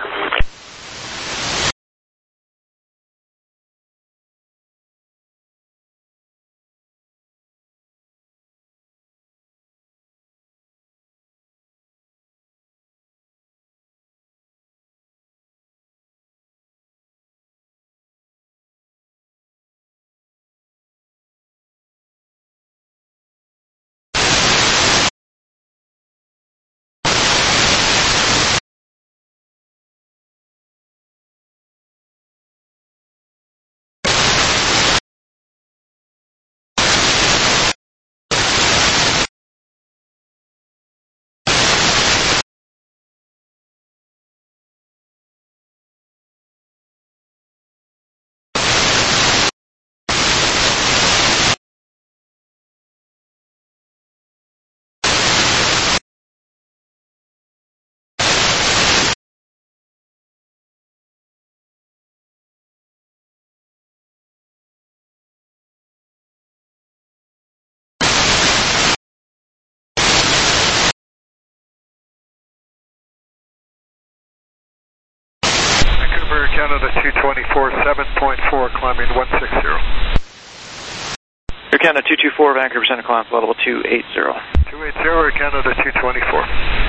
Canada two twenty-four, seven point four, climbing one six zero. Air Canada two two four, Vancouver Center, climb flight level two eight zero. two eight zero, Air Canada two twenty-four.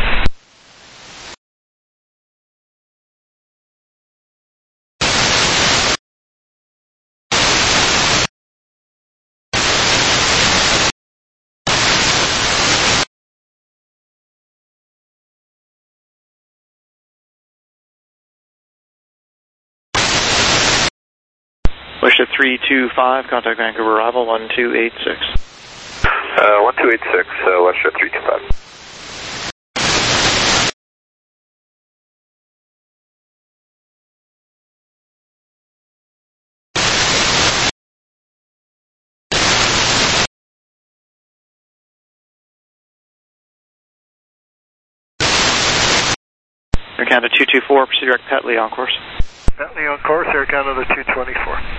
WestJet three two five, contact Vancouver arrival one two eight six. Uh, one two eight six, uh, WestJet three two five. Air Canada two two four, proceed direct Petley, on course. Petley on course, Air Canada two twenty-four.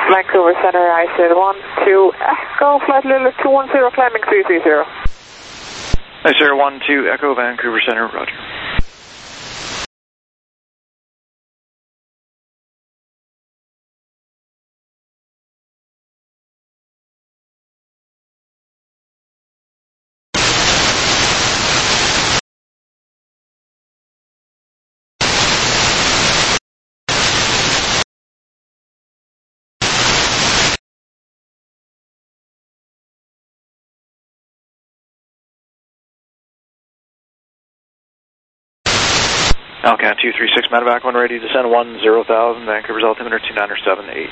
Vancouver Center, I said one, two, Echo, flight Lulu two one zero, climbing three three zero. I said one, two, Echo, Vancouver Center, roger. Alcan two three six medevac, when ready to descend one zero thousand, Vancouver's altimeter two nine seven eight.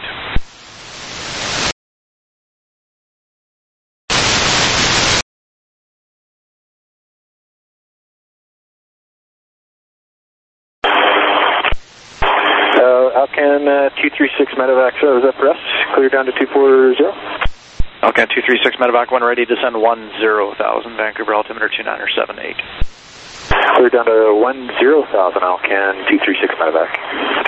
Uh, Alcan uh, two three six medevac, so is that for us? Clear down to two four zero. Alcan two three six medevac, when ready to descend one zero thousand, Vancouver altimeter two nine seven eight. Clear down to one zero thousand, Alcan two three six medevac.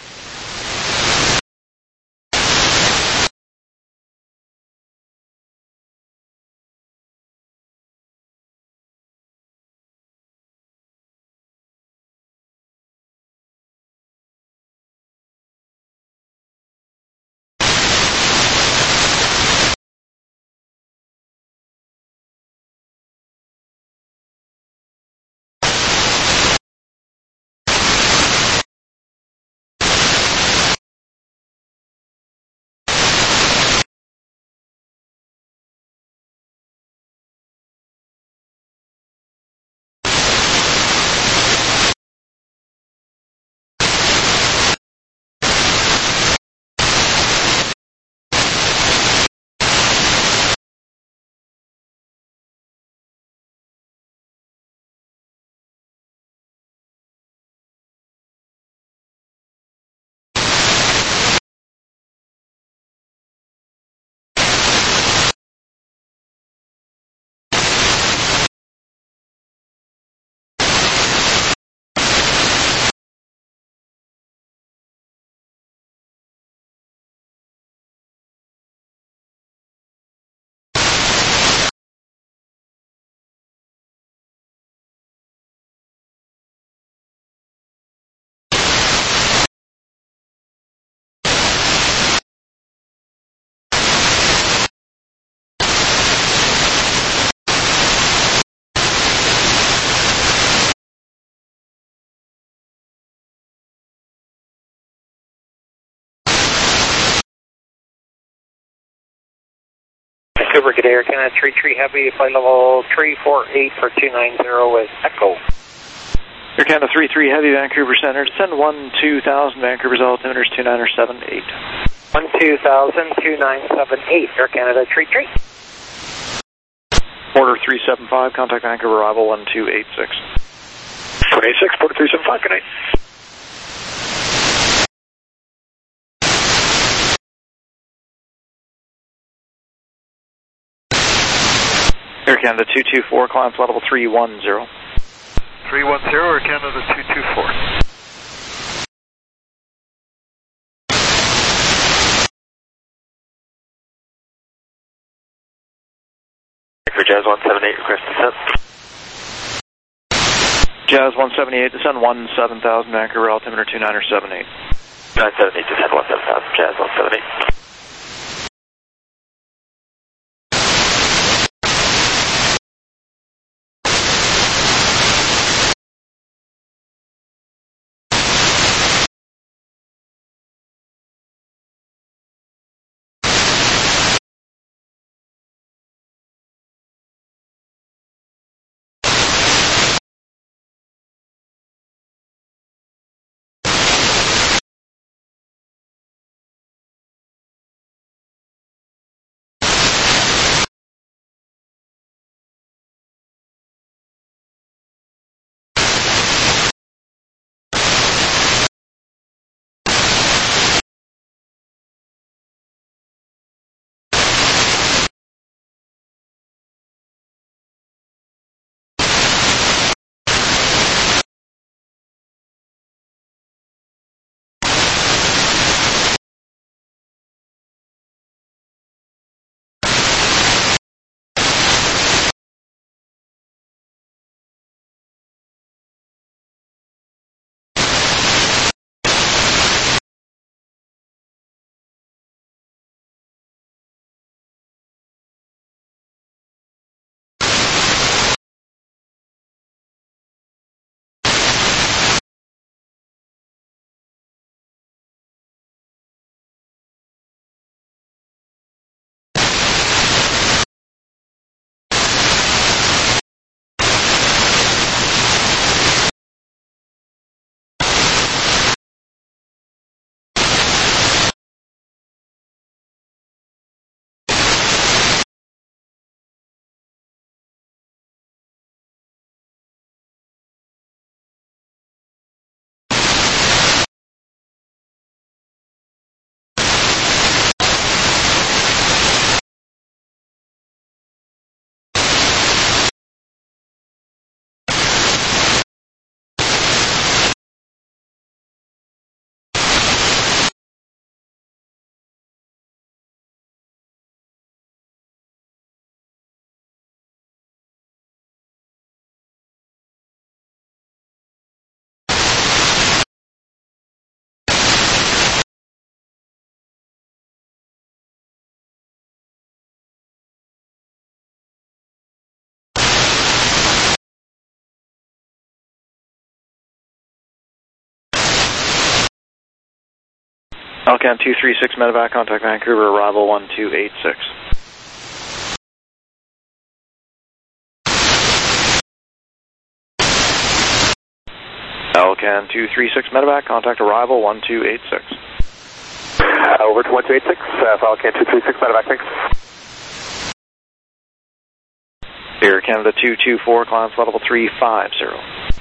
Vancouver, good day, Air Canada three three Heavy, flight level three four eight for two nine zero with Echo. Air Canada three three Heavy, Vancouver Center, descend one two thousand, Vancouver's altimeter is two nine seven eight. one two thousand, two nine seven eight, Air Canada three three. Order three seven five, contact Vancouver arrival one two eight six. one eight six, Porter three seven five, good night. Air Canada two two four, climb flight level three one zero. three one zero, Air Canada two two four. For Jazz one seven eight, request descent. Jazz one seventy-eight, descend one seven thousand, Vancouver altimeter two nine seven eight. nine seven eight, descend one seven thousand, Jazz one seven eight. Alcan two three six medevac, contact Vancouver, arrival one two eight six. Alcan two three six medevac, contact arrival one two eight six. Uh, over to one two eight six, uh, Alcan two three six medevac, thanks. Air Canada two two four, climb flight level three five zero.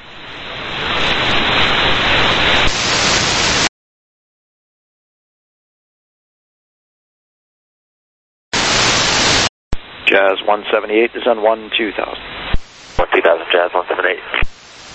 Jazz one seventy-eight, descend one two thousand. one two thousand, Jazz one seventy-eight.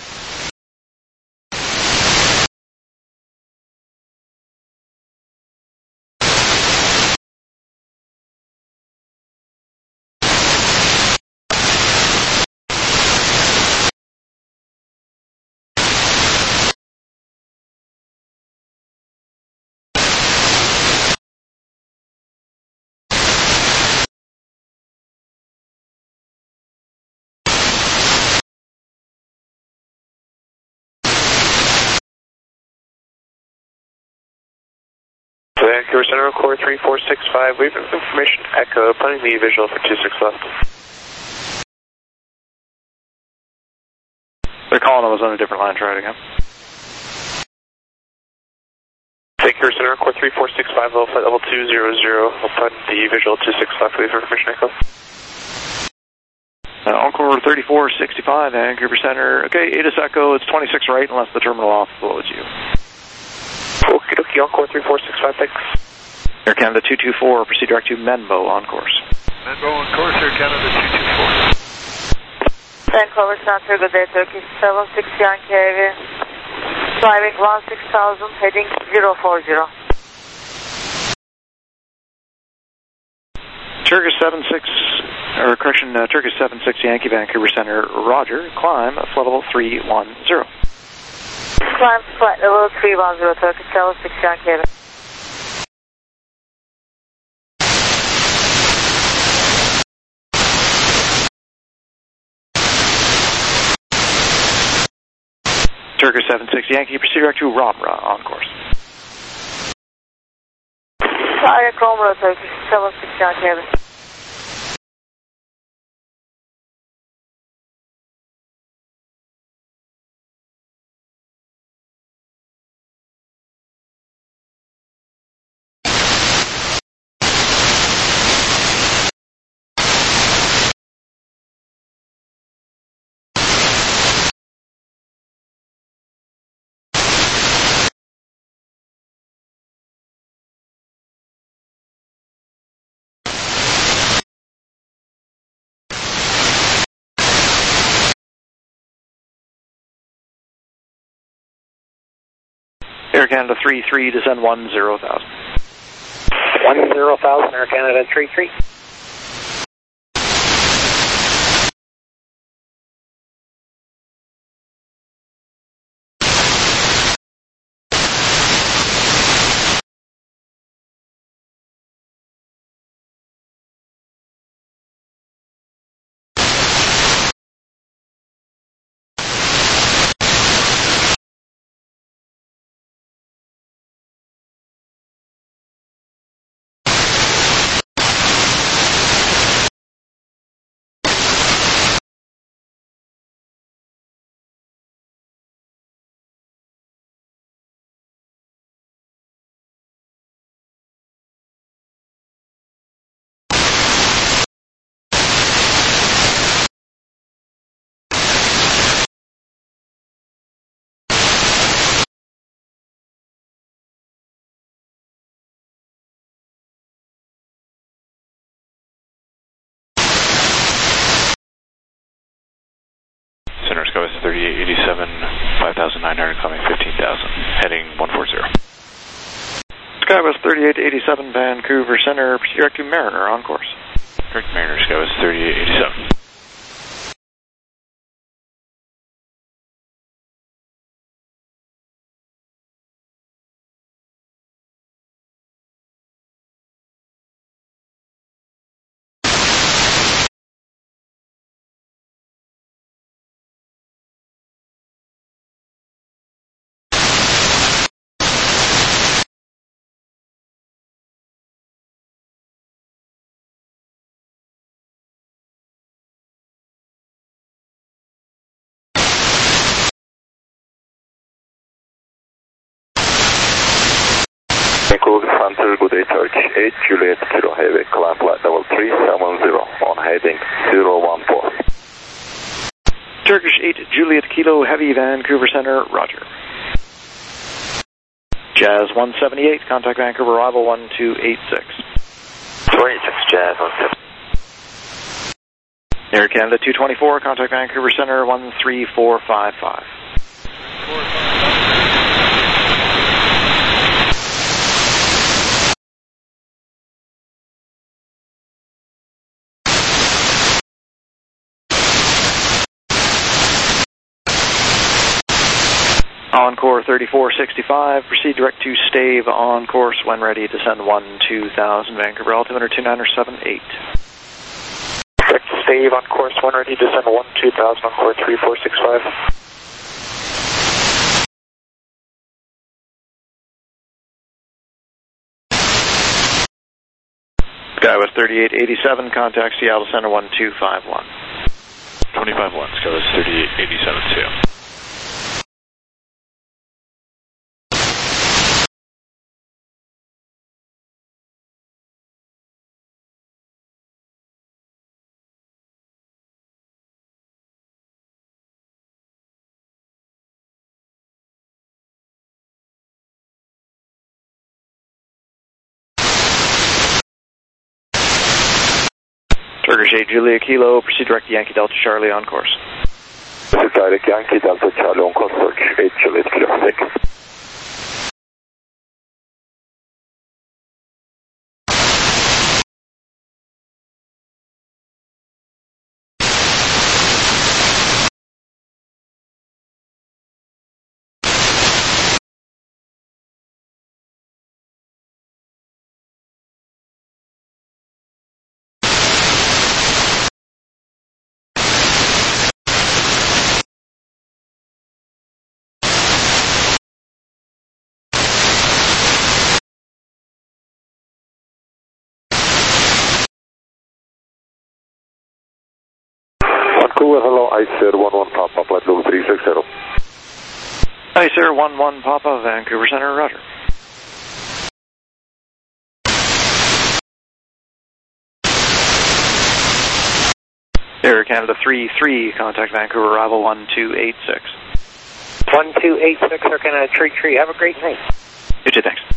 Vancouver Center, core three four six five, we have information echo, planning the visual for two six left. They're calling I was on a different line, try it again. Vancouver Center, core three four six five, level flight level two zero zero, we'll plan the visual two six left, we have information echo. Uh, Encore thirty-four sixty-five, Vancouver Center, okay, A D I S echo, it's twenty-six right unless the terminal offloads you. Okie dokie, Encore three four six five, thanks. Air Canada two two four, proceed direct to Menbo on course. Menbo on course, Air Canada two two four. Vancouver Center, good day, Turkish seven six Yankee Heavy. Climbing one six thousand, heading zero four zero. Turkish seven six, or correction, uh, Turkish seven six Yankee, Vancouver Center, roger, climb, flight level three one zero. Climb flight level three one zero, Turkish seven six Yankee Heavy. Turkish seven six Yankee, proceed direct to Romra on course. Fire Romra, Turkish seven six Yankee Heavy. Air Canada three three, descend one zero thousand. one zero thousand, Air Canada three three. Center Skywest thirty-eight eighty-seven, five thousand nine hundred, climbing fifteen thousand, heading one four zero. Skywest thirty-eight eighty-seven, Vancouver Center, proceed direct to Mariner on course. Correct, Mariner, Skywest thirty-eight eighty-seven. Cool Hunter, good day, Turkish eight, Juliet Kilo Heavy, climb flight level three seven zero on heading zero one four. Turkish eight, Juliet Kilo Heavy, Vancouver Center, roger. Jazz one seventy-eight, contact Vancouver, arrival one two eight six. twenty-six, Jazz one seventy-eight. Air Canada two twenty-four, contact Vancouver Center, one three four five five. Encore thirty-four sixty-five, proceed direct to Stave on course when ready, descend one two thousand, Vancouver altimeter two niner seven eight. Direct to Stave on course when ready, descend one two thousand, Encore three four six five. Skywest thirty-eight eighty-seven, contact Seattle Center one two five one. twenty-five one, Skywest thirty-eight eighty-seven two. Turkish eight, Julia Kilo, proceed direct to Yankee Delta Charlie on course. Proceed direct Yankee Delta Charlie on course, Turkish eight, Juliet Kilo Heavy. Vancouver, hello, Icer one one Papa, flight level three six zero. Icer one one Papa, Vancouver Center, roger. Air Canada three three, contact Vancouver, arrival one two eight six. one two eight six, Air Canada Tree Tree, have a great night. You too, thanks.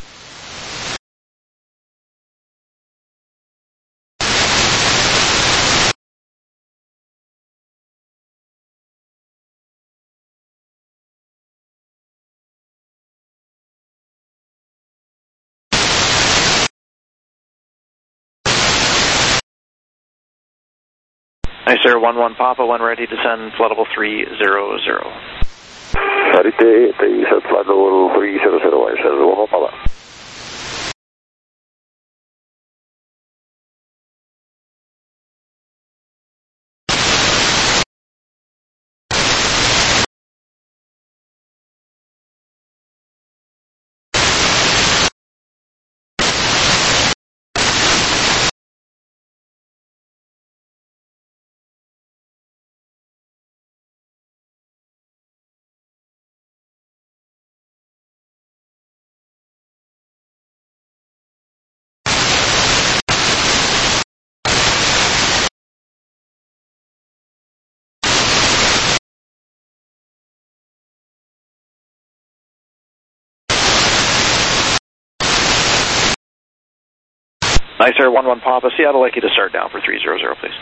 Icer one one Papa, when ready, descend flight level three zero zero. Ready, descend flight level three zero zero, Icer one one Papa. Icer one one Papa, Seattle, like you to start down for three zero zero, please.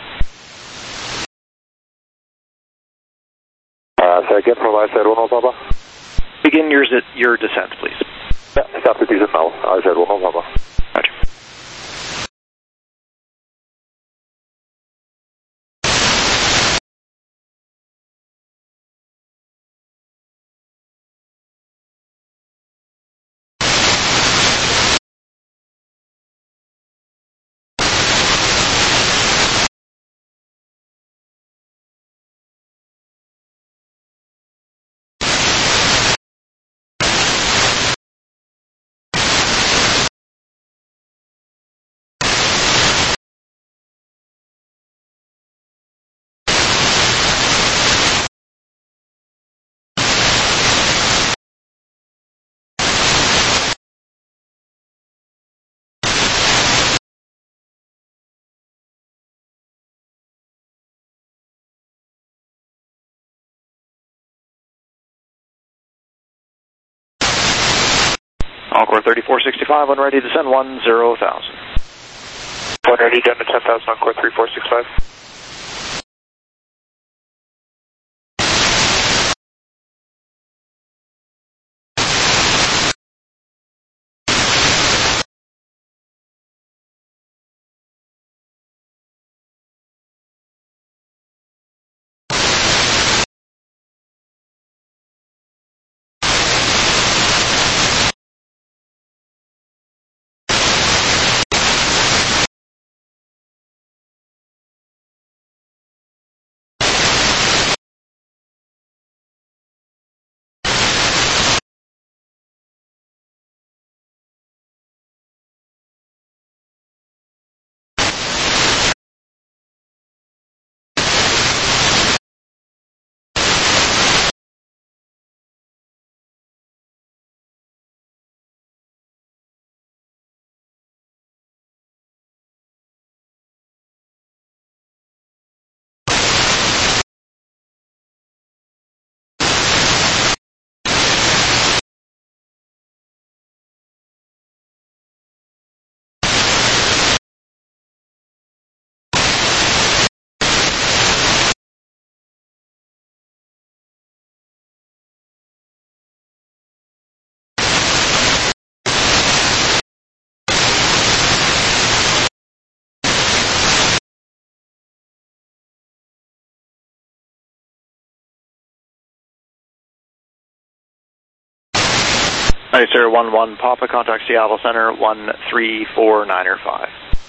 Uh, second from Icer one one Papa. Begin your, your descent, please. Yeah, start the descent now, Icer one one Papa. Roger. Encore thirty-four sixty-five, when ready to send one zero thousand. When ready, down to ten thousand, Encore three four six five. Hi, sir, one one Papa, contact Seattle Center, one three four nine five.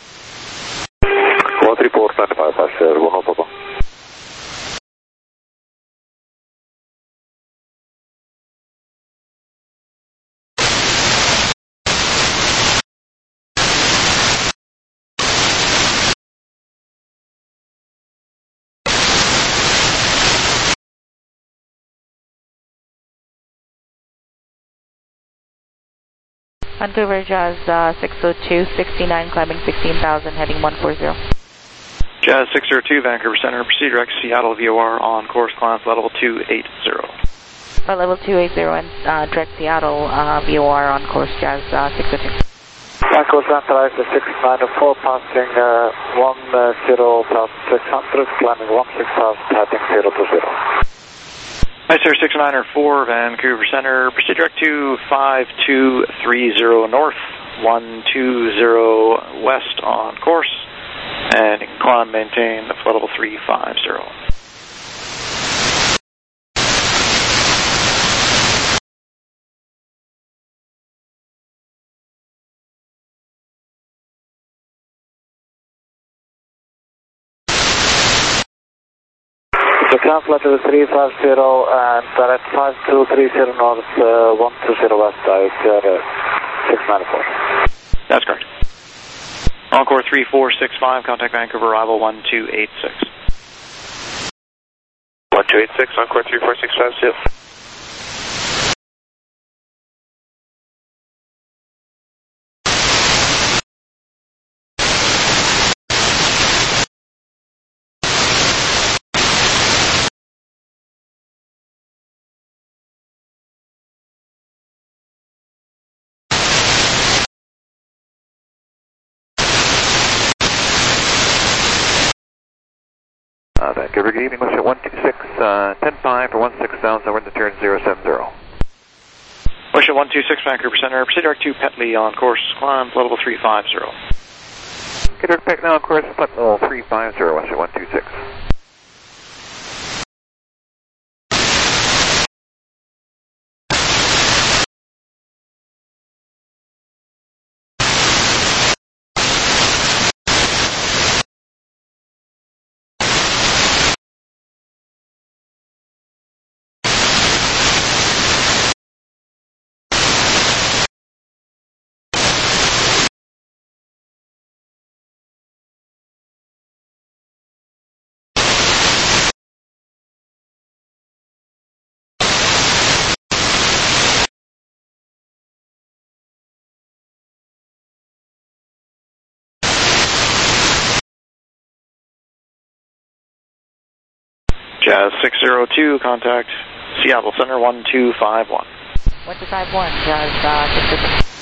one three four nine five, sir, one one Papa. Vancouver Jazz uh, six oh two, sixty-nine, climbing sixteen thousand, heading one four zero. Jazz six oh two, Vancouver Center, proceed direct Seattle V O R on course, climb level two eighty. Uh, level two eighty and uh, direct Seattle uh, V O R on course, Jazz uh, six oh two. Vancouver Center, six nine four, passing uh, one zero six hundred, climbing one six thousand, heading zero two zero. Hi, sir, six nine four, Vancouver Center, proceed direct to five two three zero north, one two zero west on course, and you can climb, maintain the flight level three five zero. The cancel to the three five zero and direct five two three zero north, uh, one two zero west, I uh, six nine four. That's correct. Encore three four six five, contact Vancouver, arrival one two eight six. one two eight six, Encore three four six five, zero. Uh, Vancouver, good evening, Westjet one two six, uh, ten five for one six thousand, wind to turn zero seven zero. Westjet one two six, Vancouver Center, proceed direct to Petley on course, climb flight level three five zero. Get direct back now on course, flight level three five zero, Westjet one two six. Jazz six oh two, contact Seattle Center, one two five one. one two five one, Jazz uh, six oh two.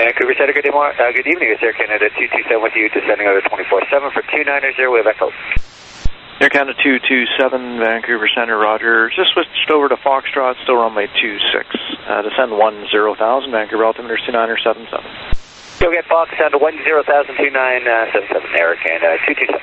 Vancouver Center, good, uh, good evening. It's Air Canada two two seven with you, descending over twenty-four seven for two nine zero, we have Echo. Air Canada two two seven, Vancouver Center, roger. Just switched over to Foxtrot, still runway two six. Uh, descend one zero thousand, Vancouver altimeter two nine seven seven. Go get Fox down to one zero thousand two nine seven seven, Air Canada two two seven.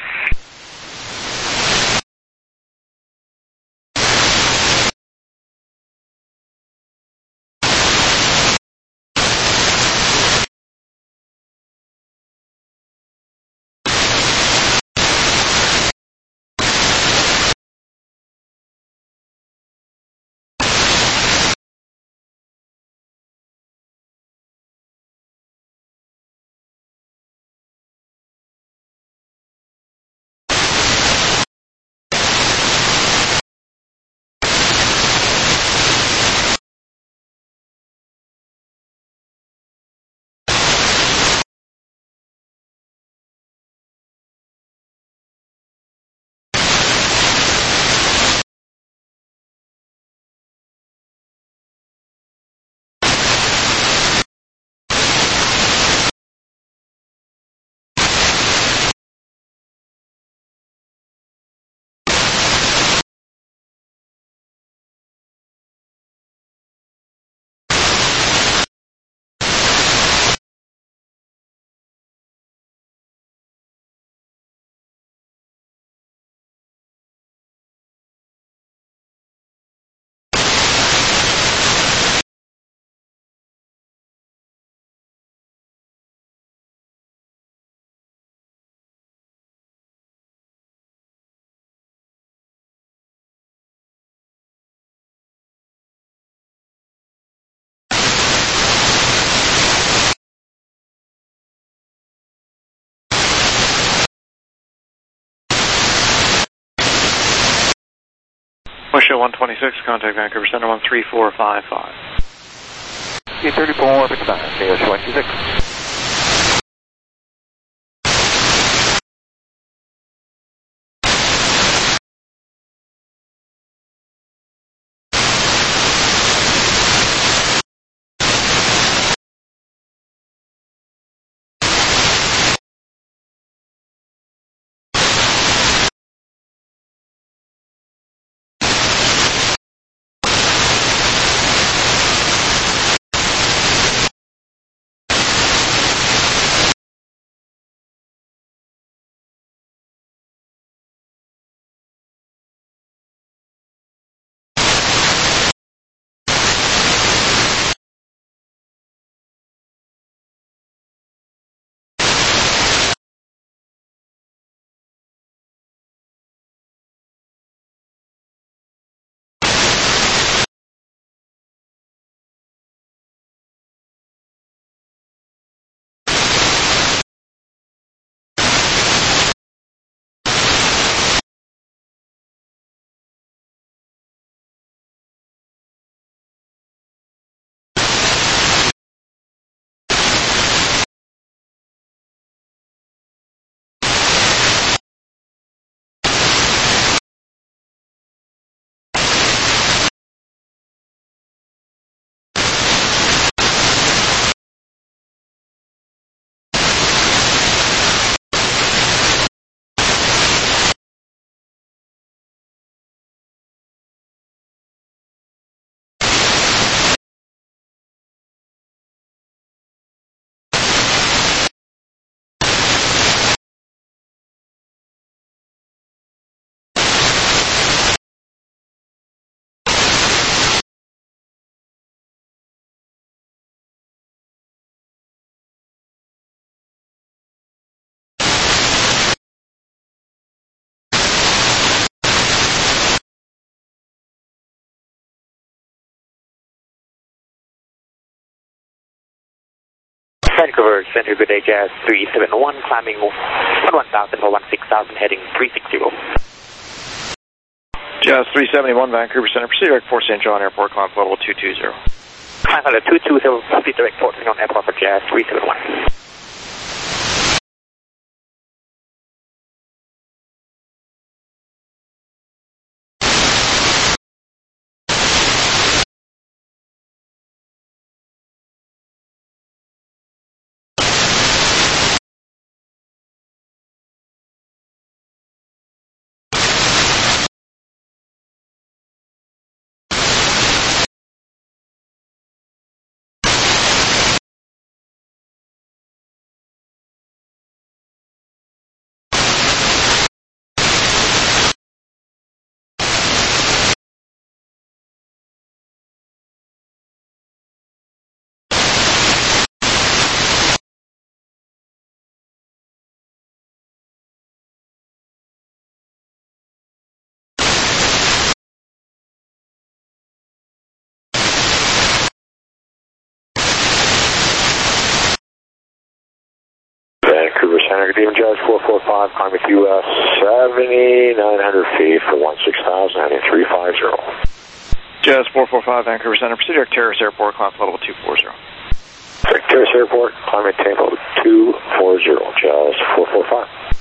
West one twenty-six, contact Vancouver Center one three four five five. T thirty-four, fix nine, K O one two six. Vancouver Center, good day, Jazz three seven one, climbing one thousand for one six thousand, heading three six zero. Jazz three seventy-one, Vancouver Center, proceed direct Fort Saint John Airport, climb level two two zero. Climb level two two zero, proceed direct Fort Saint John Airport for Jazz three seven one. Center. Good evening, Jazz four four five, climb with U S seventy-nine hundred feet for one six thousand, heading three five zero. Jazz four four five, Vancouver Center, proceed direct Terrace Airport, climb level two four zero. Terrace Airport, climb at tempo two four zero, Jazz four four five.